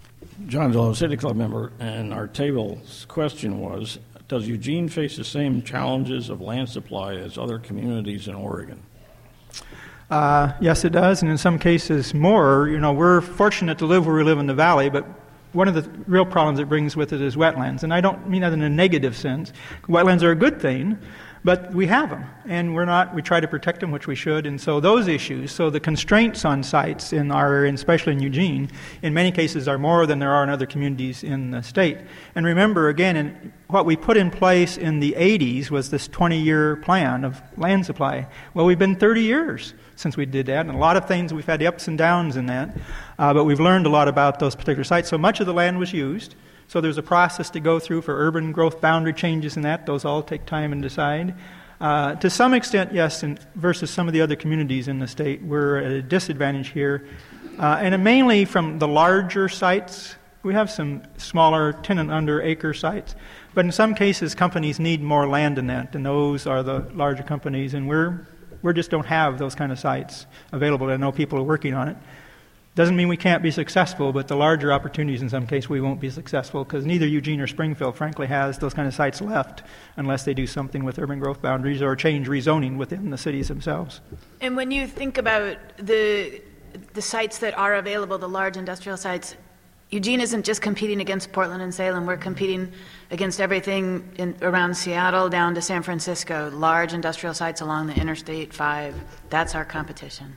S9: John Dello, City Club member, and our table's question was, does Eugene face the same challenges of land supply as other communities in Oregon?
S3: Uh, yes, it does, and in some cases more. You know, we're fortunate to live where we live in the valley, but one of the real problems it brings with it is wetlands. And I don't mean that in a negative sense. Wetlands are a good thing, but we have them, and we're not, we try to protect them, which we should, and so those issues, so the constraints on sites in our, especially in Eugene, in many cases are more than there are in other communities in the state. And remember, again, in, what we put in place in the eighties was this twenty-year plan of land supply. Well, we've been thirty years since we did that, and a lot of things, we've had the ups and downs in that, uh, but we've learned a lot about those particular sites. So much of the land was used. So there's a process to go through for urban growth boundary changes and that. Those all take time and decide. Uh, to some extent, yes, and versus some of the other communities in the state, we're at a disadvantage here. Uh, and mainly from the larger sites. We have some smaller ten and under acre sites. But in some cases, companies need more land than that, and those are the larger companies. And we're we just don't have those kind of sites available. I know people are working on it. Doesn't mean we can't be successful, but the larger opportunities in some case we won't be successful because neither Eugene or Springfield, frankly, has those kind of sites left unless they do something with urban growth boundaries or change rezoning within the cities themselves.
S4: And when you think about the the sites that are available, the large industrial sites, Eugene isn't just competing against Portland and Salem. We're competing against everything in, around Seattle down to San Francisco, large industrial sites along the Interstate five. That's our competition.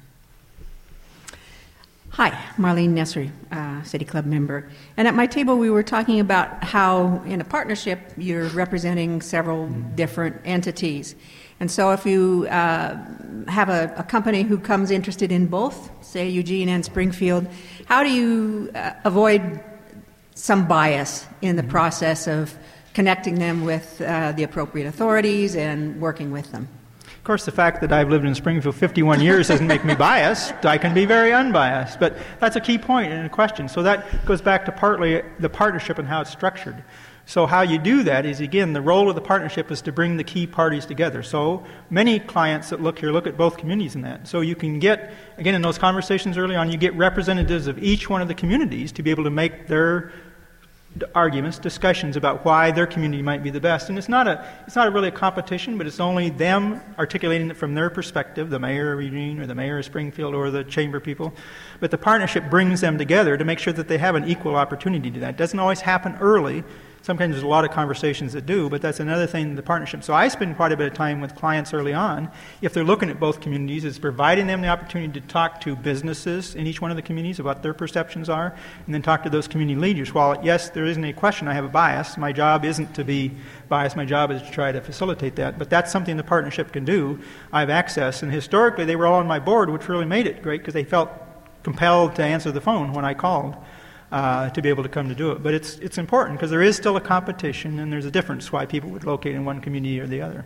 S2: Hi, Marlene Nessery, uh, City Club member. And at my table we were talking about how in a partnership you're representing several different entities. And so if you uh, have a, a company who comes interested in both, say Eugene and Springfield, how do you uh, avoid some bias in the process of connecting them with uh, the appropriate authorities and working with them?
S3: Of course, the fact that I've lived in Springfield fifty-one years doesn't make me biased. I can be very unbiased. But that's a key point in a question. So that goes back to partly the partnership and how it's structured. So how you do that is, again, the role of the partnership is to bring the key parties together. So many clients that look here look at both communities in that. So you can get, again, in those conversations early on, you get representatives of each one of the communities to be able to make their arguments, discussions about why their community might be the best. And it's not a it's not a really a competition, but it's only them articulating it from their perspective, the mayor of Eugene or the mayor of Springfield or the chamber people. But the partnership brings them together to make sure that they have an equal opportunity to that. It doesn't always happen early. Sometimes there's a lot of conversations that do, but that's another thing in the partnership. So I spend quite a bit of time with clients early on. If they're looking at both communities, it's providing them the opportunity to talk to businesses in each one of the communities about what their perceptions are, and then talk to those community leaders. While, yes, there isn't a question I have a bias, my job isn't to be biased. My job is to try to facilitate that. But that's something the partnership can do. I have access. And historically, they were all on my board, which really made it great because they felt compelled to answer the phone when I called. Uh, to be able to come to do it. But it's it's important because there is still a competition and there's a difference why people would locate in one community or the other.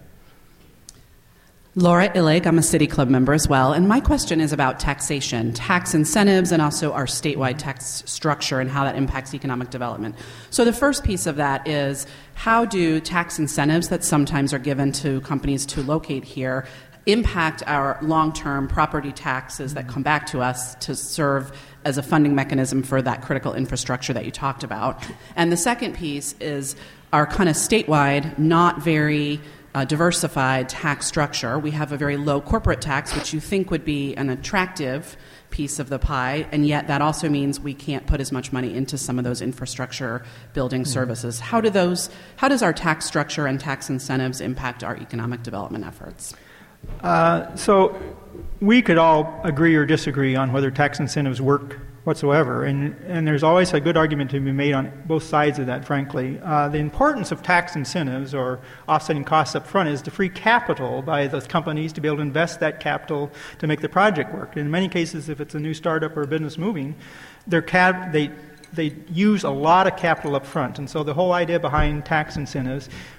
S10: Laura Illig, I'm a City Club member as well, and my question is about taxation, tax incentives, and also our statewide tax structure and how that impacts economic development. So the first piece of that is, how do tax incentives that sometimes are given to companies to locate here impact our long-term property taxes that come back to us to serve as a funding mechanism for that critical infrastructure that you talked about? And the second piece is our kind of statewide, not very uh, diversified tax structure. We have a very low corporate tax, which you think would be an attractive piece of the pie, and yet that also means we can't put as much money into some of those infrastructure building services. How do those, how does our tax structure and tax incentives impact our economic development efforts?
S3: Uh, so we could all agree or disagree on whether tax incentives work whatsoever, and, and there's always a good argument to be made on both sides of that, frankly. Uh, the importance of tax incentives or offsetting costs up front is to free capital by those companies to be able to invest that capital to make the project work. In many cases, if it's a new startup or a business moving, they're cap- they they use a lot of capital up front. And so the whole idea behind tax incentives,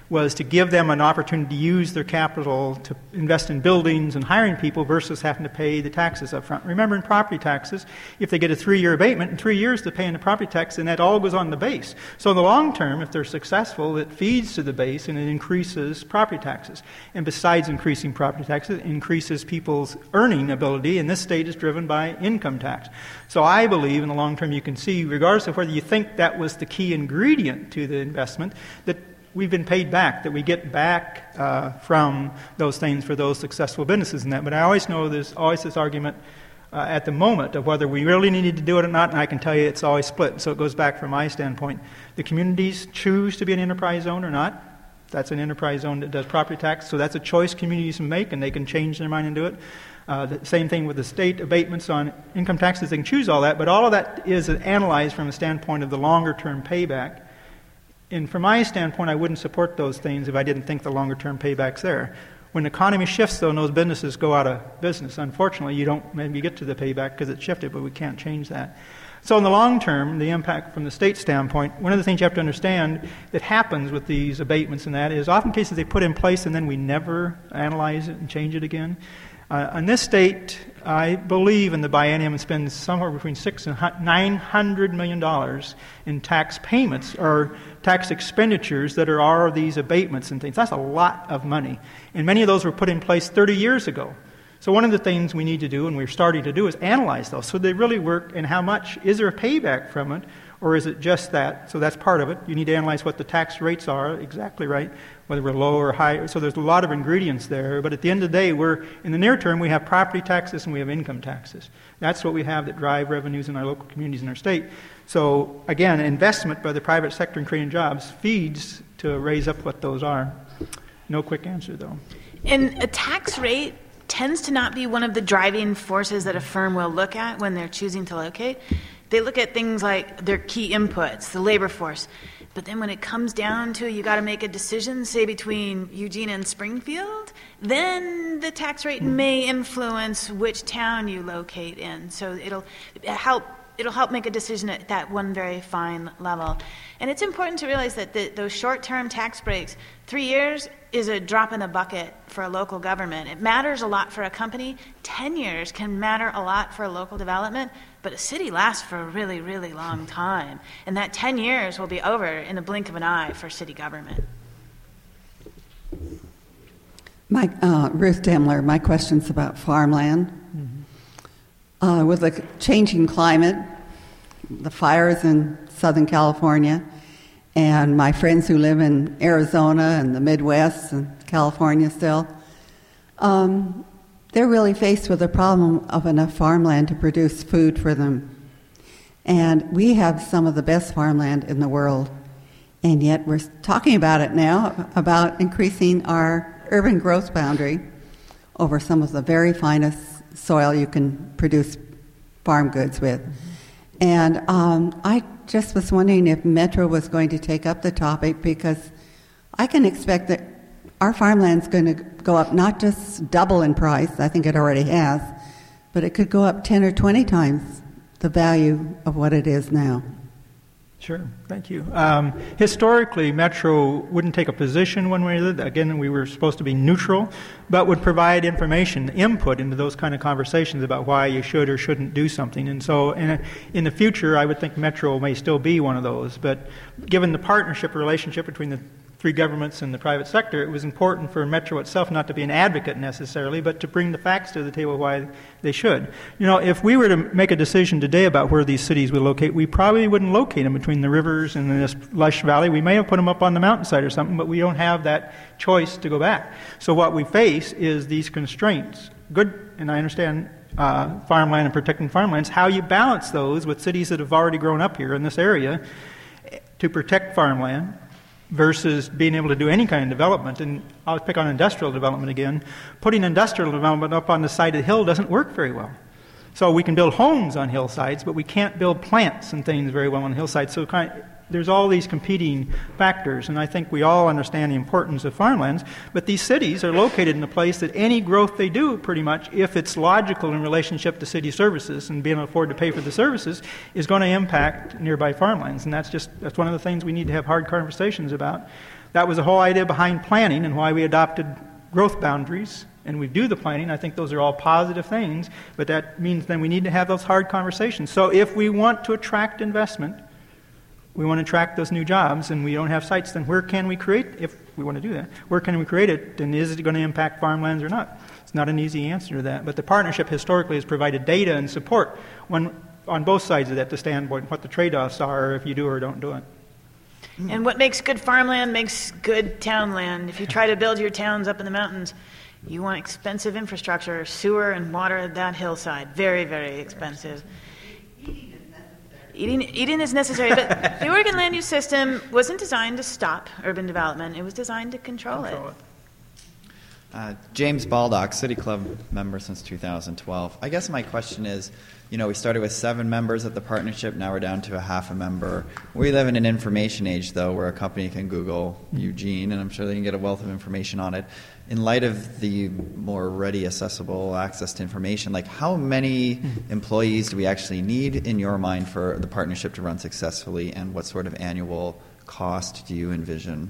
S3: was to give them an opportunity to use their capital to invest in buildings and hiring people versus having to pay the taxes up front. Remember, in property taxes, if they get a three-year abatement, in three years they're paying the property tax, and that all goes on the base. So in the long term, if they're successful, it feeds to the base and it increases property taxes. And besides increasing property taxes, it increases people's earning ability, and this state is driven by income tax. So I believe in the long term you can see, regardless of whether you think that was the key ingredient to the investment, that we've been paid back, that we get back uh, from those things for those successful businesses and that. But I always know there's always this argument uh, at the moment of whether we really needed to do it or not, and I can tell you it's always split. So it goes back from my standpoint. The communities choose to be an enterprise zone or not. That's an enterprise zone that does property tax, so that's a choice communities can make, and they can change their mind and do it. Uh, the same thing with the state abatements on income taxes. They can choose all that, but all of that is analyzed from a standpoint of the longer-term payback. And from my standpoint, I wouldn't support those things if I didn't think the longer-term payback's there. When the economy shifts, though, and those businesses go out of business, unfortunately, you don't maybe get to the payback because it's shifted, but we can't change that. So in the long term, the impact from the state standpoint, one of the things you have to understand that happens with these abatements and that is often cases they put in place and then we never analyze it and change it again. Uh, in this state, I believe in the biennium and spends somewhere between six and nine hundred million dollars in tax payments or tax expenditures that are are these abatements and things. That's a lot of money, and many of those were put in place thirty years ago. So one of the things we need to do, and we're starting to do, is analyze those. So they really work, and how much is there a payback from it, or is it just that? So that's part of it. You need to analyze what the tax rates are, exactly right, whether we're low or high. So there's a lot of ingredients there. But at the end of the day, we're in the near term, we have property taxes and we have income taxes. That's what we have that drive revenues in our local communities in our state. So again, investment by the private sector in creating jobs feeds to raise up what those are. No quick answer, though.
S4: And a tax rate tends to not be one of the driving forces that a firm will look at when they're choosing to locate. They look at things like their key inputs, the labor force. But then when it comes down to you got to make a decision, say between Eugene and Springfield, then the tax rate may influence which town you locate in. So it'll help it'll help make a decision at that one very fine level. And it's important to realize that the, those short-term tax breaks, three years is a drop in the bucket for a local government. It matters a lot for a company. Ten years can matter a lot for a local development, but a city lasts for a really, really long time. And that ten years will be over in the blink of an eye for city government.
S11: My, uh, Ruth Demler, my question's about farmland. Mm-hmm. Uh, with the changing climate, the fires in Southern California, and my friends who live in Arizona and the Midwest and California still, um, they're really faced with the problem of enough farmland to produce food for them. And we have some of the best farmland in the world, and yet we're talking about it now, about increasing our urban growth boundary over some of the very finest soil you can produce farm goods with. And um, I just was wondering if Metro was going to take up the topic, because I can expect that our farmland's going to go up, not just double in price, I think it already has, but it could go up ten or twenty times the value of what it is now.
S3: Sure, thank you. Um, historically, Metro wouldn't take a position one way or the other. Again, we were supposed to be neutral, but would provide information, input into those kind of conversations about why you should or shouldn't do something. And so in, a, in the future, I would think Metro may still be one of those. But given the partnership relationship between the three governments and the private sector, it was important for Metro itself not to be an advocate necessarily, but to bring the facts to the table why they should. You know, if we were to make a decision today about where these cities would locate, we probably wouldn't locate them between the rivers and this lush valley. We may have put them up on the mountainside or something, but we don't have that choice to go back. So what we face is these constraints. Good, and I understand uh, farmland and protecting farmlands, how you balance those with cities that have already grown up here in this area to protect farmland versus being able to do any kind of development. And I'll pick on industrial development again. Putting industrial development up on the side of the hill doesn't work very well. So we can build homes on hillsides, but we can't build plants and things very well on hillsides. So kind of, there's all these competing factors, and I think we all understand the importance of farmlands, but these cities are located in a place that any growth they do, pretty much, if it's logical in relationship to city services and being able to afford to pay for the services, is going to impact nearby farmlands, and that's just that's one of the things we need to have hard conversations about. that was the whole idea behind planning and why we adopted growth boundaries. And we do the planning. I think those are all positive things, but that means then we need to have those hard conversations. So if we want to attract investment, we want to attract those new jobs, and we don't have sites, then where can we create, if we want to do that, where can we create it, and is it going to impact farmlands or not? It's not an easy answer to that. But the partnership historically has provided data and support when, on both sides of that, the standpoint, what the trade-offs are if you do or don't do it.
S4: And what makes good farmland makes good townland. If you try to build your towns up in the mountains, you want expensive infrastructure, sewer and water that hillside. Very, very expensive. Eating, eating is necessary, but the Oregon land use system wasn't designed to stop urban development. It was designed to control, control it.
S12: it. Uh, James Baldock, City Club member since two thousand twelve. I guess my question is, you know, we started with seven members at the partnership. Now we're down to a half a member. We live in an information age, though, where a company can Google Eugene, and I'm sure they can get a wealth of information on it. In light of the more ready, accessible access to information, like how many employees do we actually need in your mind for the partnership to run successfully, and what sort of annual cost do you envision?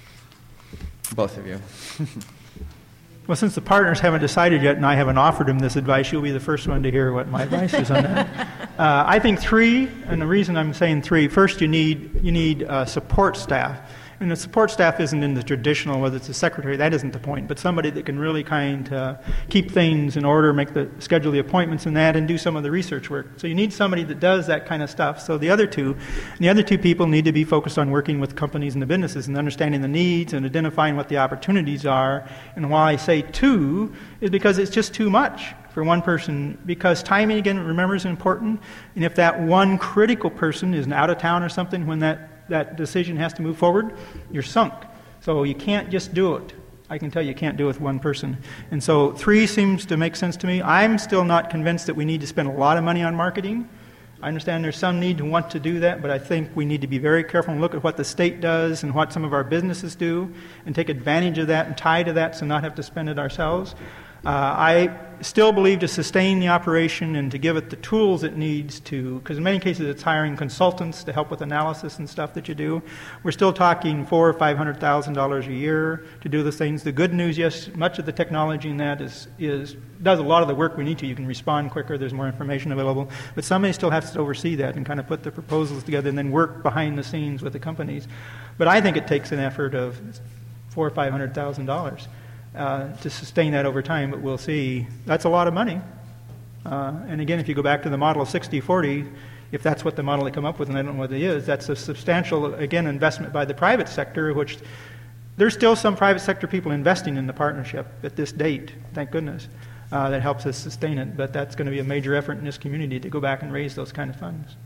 S12: Both of you.
S3: Well, since the partners haven't decided yet and I haven't offered them this advice, you'll be the first one to hear what my advice is on that. Uh, I think three, and the reason I'm saying three, first you need you need uh, support staff. And the support staff isn't in the traditional, whether it's a secretary, that isn't the point, but somebody that can really kind of keep things in order, make the schedule the appointments and that, and do some of the research work. So you need somebody that does that kind of stuff. So the other two, and the other two people need to be focused on working with companies and the businesses and understanding the needs and identifying what the opportunities are. And why I say two is because it's just too much for one person, because timing, again, remember, is important. And if that one critical person is out of town or something when that that decision has to move forward, you're sunk. So you can't just do it. I can tell you, you can't do it with one person. And so three seems to make sense to me. I'm still not convinced that we need to spend a lot of money on marketing. I understand there's some need to want to do that, but I think we need to be very careful and look at what the state does and what some of our businesses do and take advantage of that and tie to that so not have to spend it ourselves. Uh, I still believe to sustain the operation and to give it the tools it needs to, because in many cases it's hiring consultants to help with analysis and stuff that you do. We're still talking four or five hundred thousand dollars a year to do the things. The good news, yes, much of the technology in that is is does a lot of the work we need to. You can respond quicker. There's more information available, but somebody still has to oversee that and kind of put the proposals together and then work behind the scenes with the companies. But I think it takes an effort of four or five hundred thousand dollars. Uh, to sustain that over time, but we'll see. That's a lot of money. Uh, and again, if you go back to the model of sixty forty, if that's what the model they come up with, and I don't know what it is, that's a substantial, again, investment by the private sector, which there's still some private sector people investing in the partnership at this date, thank goodness, uh, that helps us sustain it. But that's going to be a major effort in this community to go back and raise those kind of funds.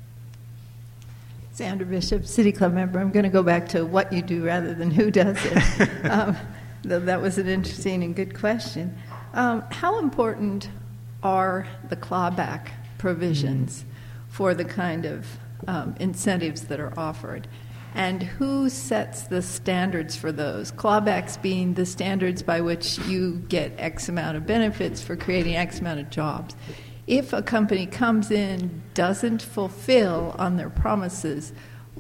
S13: Sandra Bishop, City Club member. I'm going to go back to what you do rather than who does it. um, That was an interesting and good question. Um, how important are the clawback provisions mm-hmm. for the kind of um, incentives that are offered? And who sets the standards for those? Clawbacks being the standards by which you get X amount of benefits for creating X amount of jobs. If a company comes in, doesn't fulfill on their promises,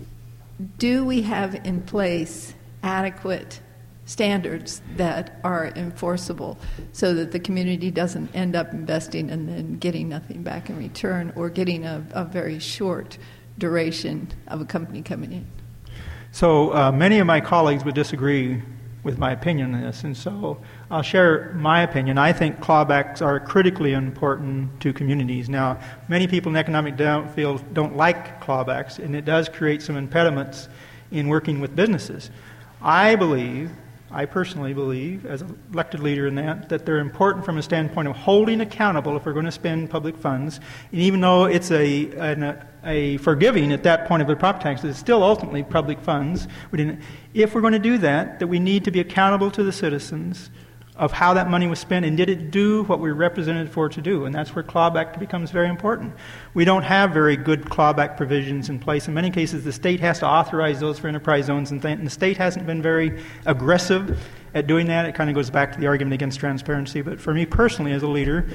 S13: do we have in place adequate standards that are enforceable so that the community doesn't end up investing and then getting nothing back in return, or getting a, a very short duration of a company coming in?
S3: So uh, many of my colleagues would disagree with my opinion on this, and so I'll share my opinion. I think clawbacks are critically important to communities. Now, many people in economic field don't like clawbacks, and it does create some impediments in working with businesses. I believe I personally believe, as an elected leader in that, that they're important from a standpoint of holding accountable if we're going to spend public funds. And even though it's a an, a forgiving at that point of the property tax, it's still ultimately public funds. We didn't, if we're going to do that, that we need to be accountable to the citizens of how that money was spent and did it do what we were represented for to do. And that's where clawback becomes very important. We don't have very good clawback provisions in place. In many cases, the state has to authorize those for enterprise zones, and, th- and the state hasn't been very aggressive at doing that. It kind of goes back to the argument against transparency. But for me personally as a leader,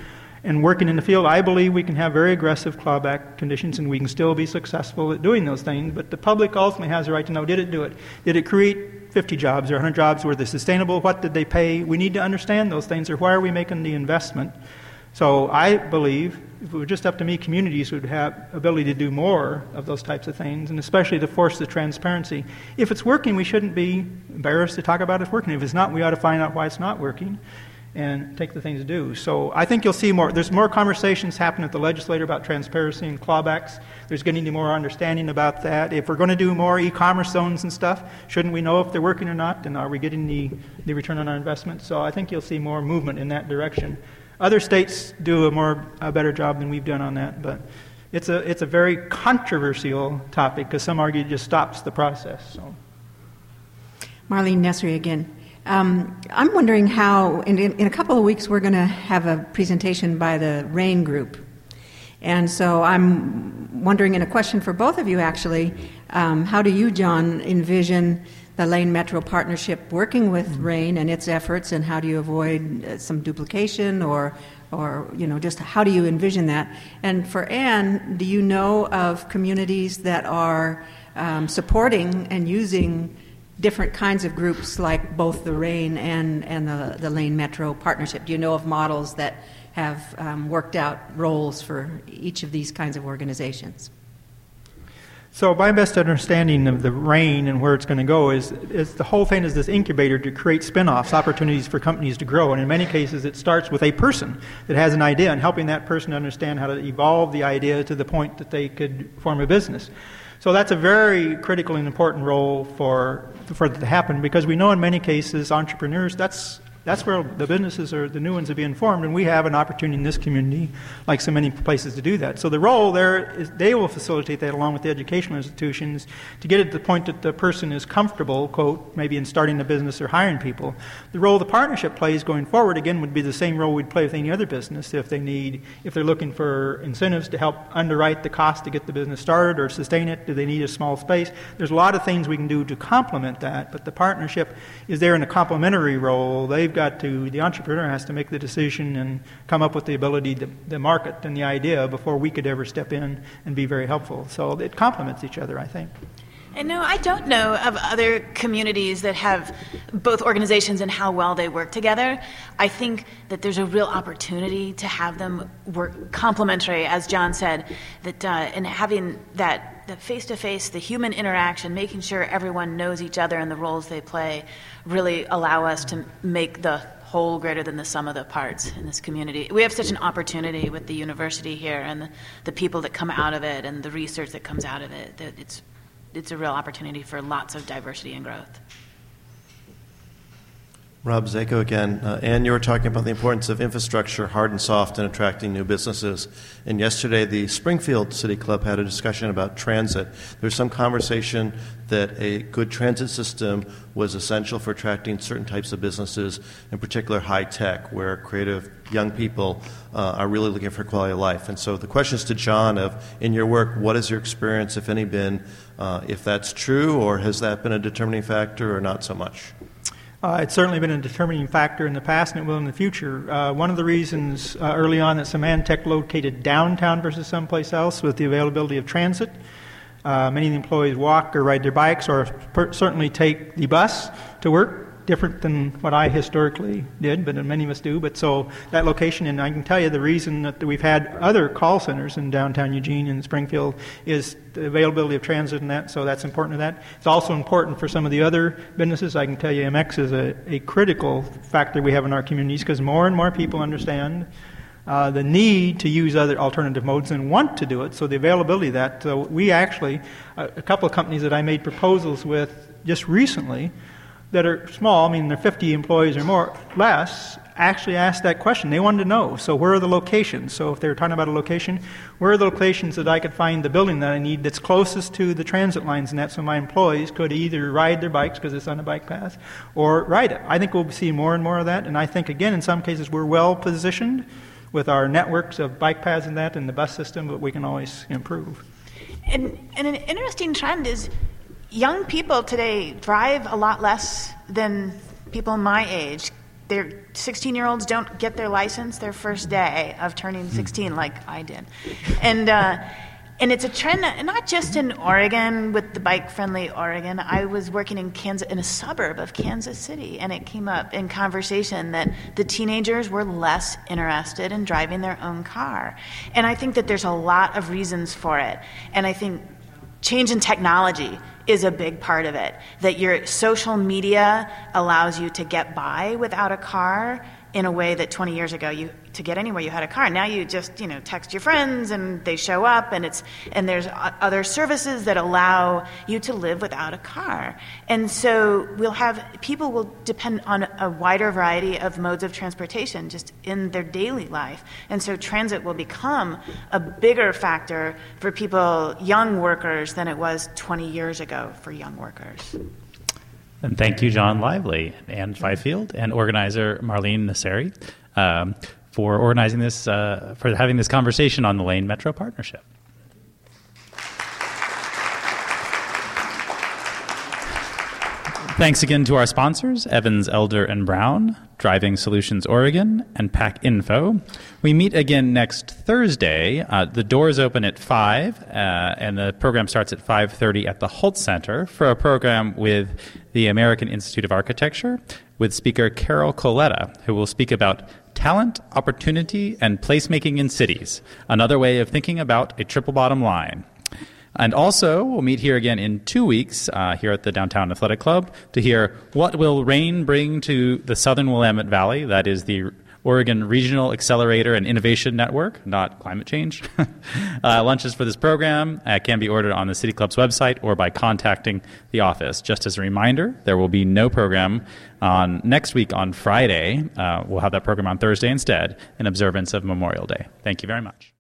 S3: and working in the field, I believe we can have very aggressive clawback conditions and we can still be successful at doing those things. But the public ultimately has the right to know, did it do it? Did it create fifty jobs or one hundred jobs? Were they sustainable? What did they pay? We need to understand those things, or why are we making the investment? So I believe if it were just up to me, communities would have ability to do more of those types of things, and especially to force the transparency. If it's working, we shouldn't be embarrassed to talk about it working. If it's not, we ought to find out why it's not working and take the things to do. So I think you'll see more. There's more conversations happening at the legislature about transparency and clawbacks. There's getting to more understanding about that. If we're going to do more e-commerce zones and stuff, shouldn't we know if they're working or not, and are we getting the, the return on our investment? So I think you'll see more movement in that direction. Other states do a more a better job than we've done on that, but it's a it's a very controversial topic because some argue it just stops the process. So,
S2: Marlene Nessery again. Um, I'm wondering how, in, in a couple of weeks, we're going to have a presentation by the RAIN group. And so I'm wondering, in a question for both of you, actually, um, how do you, John, envision the Lane Metro Partnership working with RAIN and its efforts, and how do you avoid uh, some duplication, or, or you know, just how do you envision that? And for Anne, do you know of communities that are um, supporting and using different kinds of groups like both the RAIN and, and the, the Lane Metro Partnership? Do you know of models that have um, worked out roles for each of these kinds of organizations?
S3: So my best understanding of the RAIN and where it's going to go is, is the whole thing is this incubator to create spin-offs, opportunities for companies to grow. And in many cases, it starts with a person that has an idea and helping that person understand how to evolve the idea to the point that they could form a business. So that's a very critical and important role for, for it to happen, because we know in many cases entrepreneurs, that's That's where the businesses or the new ones are being formed, and we have an opportunity in this community, like so many places, to do that. So the role there is they will facilitate that along with the educational institutions to get it to the point that the person is comfortable, quote, maybe in starting a business or hiring people. The role the partnership plays going forward, again, would be the same role we'd play with any other business if they need, if they're looking for incentives to help underwrite the cost to get the business started or sustain it. Do they need a small space? There's a lot of things we can do to complement that, but the partnership is there in a complementary role. They've got to, the entrepreneur has to make the decision and come up with the ability to the market and the idea before we could ever step in and be very helpful. So it complements each other, I think.
S4: And no, I don't know of other communities that have both organizations and how well they work together. I think that there's a real opportunity to have them work complementary, as John said, that uh, and having that the face-to-face, the human interaction, making sure everyone knows each other and the roles they play, really allow us to make the whole greater than the sum of the parts in this community. We have such an opportunity with the university here and the, the people that come out of it and the research that comes out of it, that it's it's a real opportunity for lots of diversity and growth.
S7: Rob Zako again. Uh, Ann, you were talking about the importance of infrastructure, hard and soft, in attracting new businesses. And yesterday, the Springfield City Club had a discussion about transit. There's some conversation that a good transit system was essential for attracting certain types of businesses, in particular high tech, where creative young people uh, are really looking for quality of life. And so the question is to John of, in your work, what has your experience, if any, been, uh, if that's true, or has that been a determining factor or not so much?
S3: Uh, it's certainly been a determining factor in the past, and it will in the future. Uh, one of the reasons uh, early on that Symantec located downtown versus someplace else was the availability of transit. Uh, many of the employees walk or ride their bikes or per- certainly take the bus to work, different than what I historically did, but many of us do. But so that location, and I can tell you the reason that we've had other call centers in downtown Eugene and Springfield is the availability of transit and that, so that's important to that. It's also important for some of the other businesses. I can tell you M X is a, a critical factor we have in our communities because more and more people understand Uh, the need to use other alternative modes and want to do it, so the availability of that. So we actually, a, a couple of companies that I made proposals with just recently that are small, I mean they're fifty employees or more, less, actually asked that question. They wanted to know, so where are the locations? So if they were talking about a location, where are the locations that I could find the building that I need that's closest to the transit lines and that, so my employees could either ride their bikes because it's on a bike path or ride it. I think we'll see more and more of that, and I think, again, in some cases we're well positioned with our networks of bike paths and that and the bus system, but we can always improve.
S4: And, and an interesting trend is young people today drive a lot less than people my age. their sixteen-year-olds don't get their license their first day of turning sixteen, like I did. And uh, and it's a trend, not just in Oregon with the bike-friendly Oregon. I was working in Kansas, in a suburb of Kansas City, and it came up in conversation that the teenagers were less interested in driving their own car. And I think that there's a lot of reasons for it. And I think change in technology is a big part of it. That your social media allows you to get by without a car in a way that twenty years ago, you to get anywhere you had a car. Now you just, you know, text your friends and they show up, and it's and there's other services that allow you to live without a car. And so we'll have people will depend on a wider variety of modes of transportation just in their daily life. And so transit will become a bigger factor for people, young workers, than it was twenty years ago for young workers.
S1: And thank you, John Lively and Fifield and organizer Marlene Nasseri um, for organizing this, uh, for having this conversation on the Lane Metro Partnership. Thanks again to our sponsors, Evans, Elder and Brown, Driving Solutions Oregon, and Pack Info. We meet again next Thursday. Uh, the doors open at five, uh, and the program starts at five thirty at the Holt Center for a program with the American Institute of Architecture with speaker Carol Coletta, who will speak about talent, opportunity, and placemaking in cities, another way of thinking about a triple bottom line. And also, we'll meet here again in two weeks uh, here at the Downtown Athletic Club to hear what will rain bring to the Southern Willamette Valley. That is the Oregon Regional Accelerator and Innovation Network, not climate change. uh, lunches for this program uh, can be ordered on the City Club's website or by contacting the office. Just as a reminder, there will be no program on next week on Friday. Uh, we'll have that program on Thursday instead in observance of Memorial Day. Thank you very much.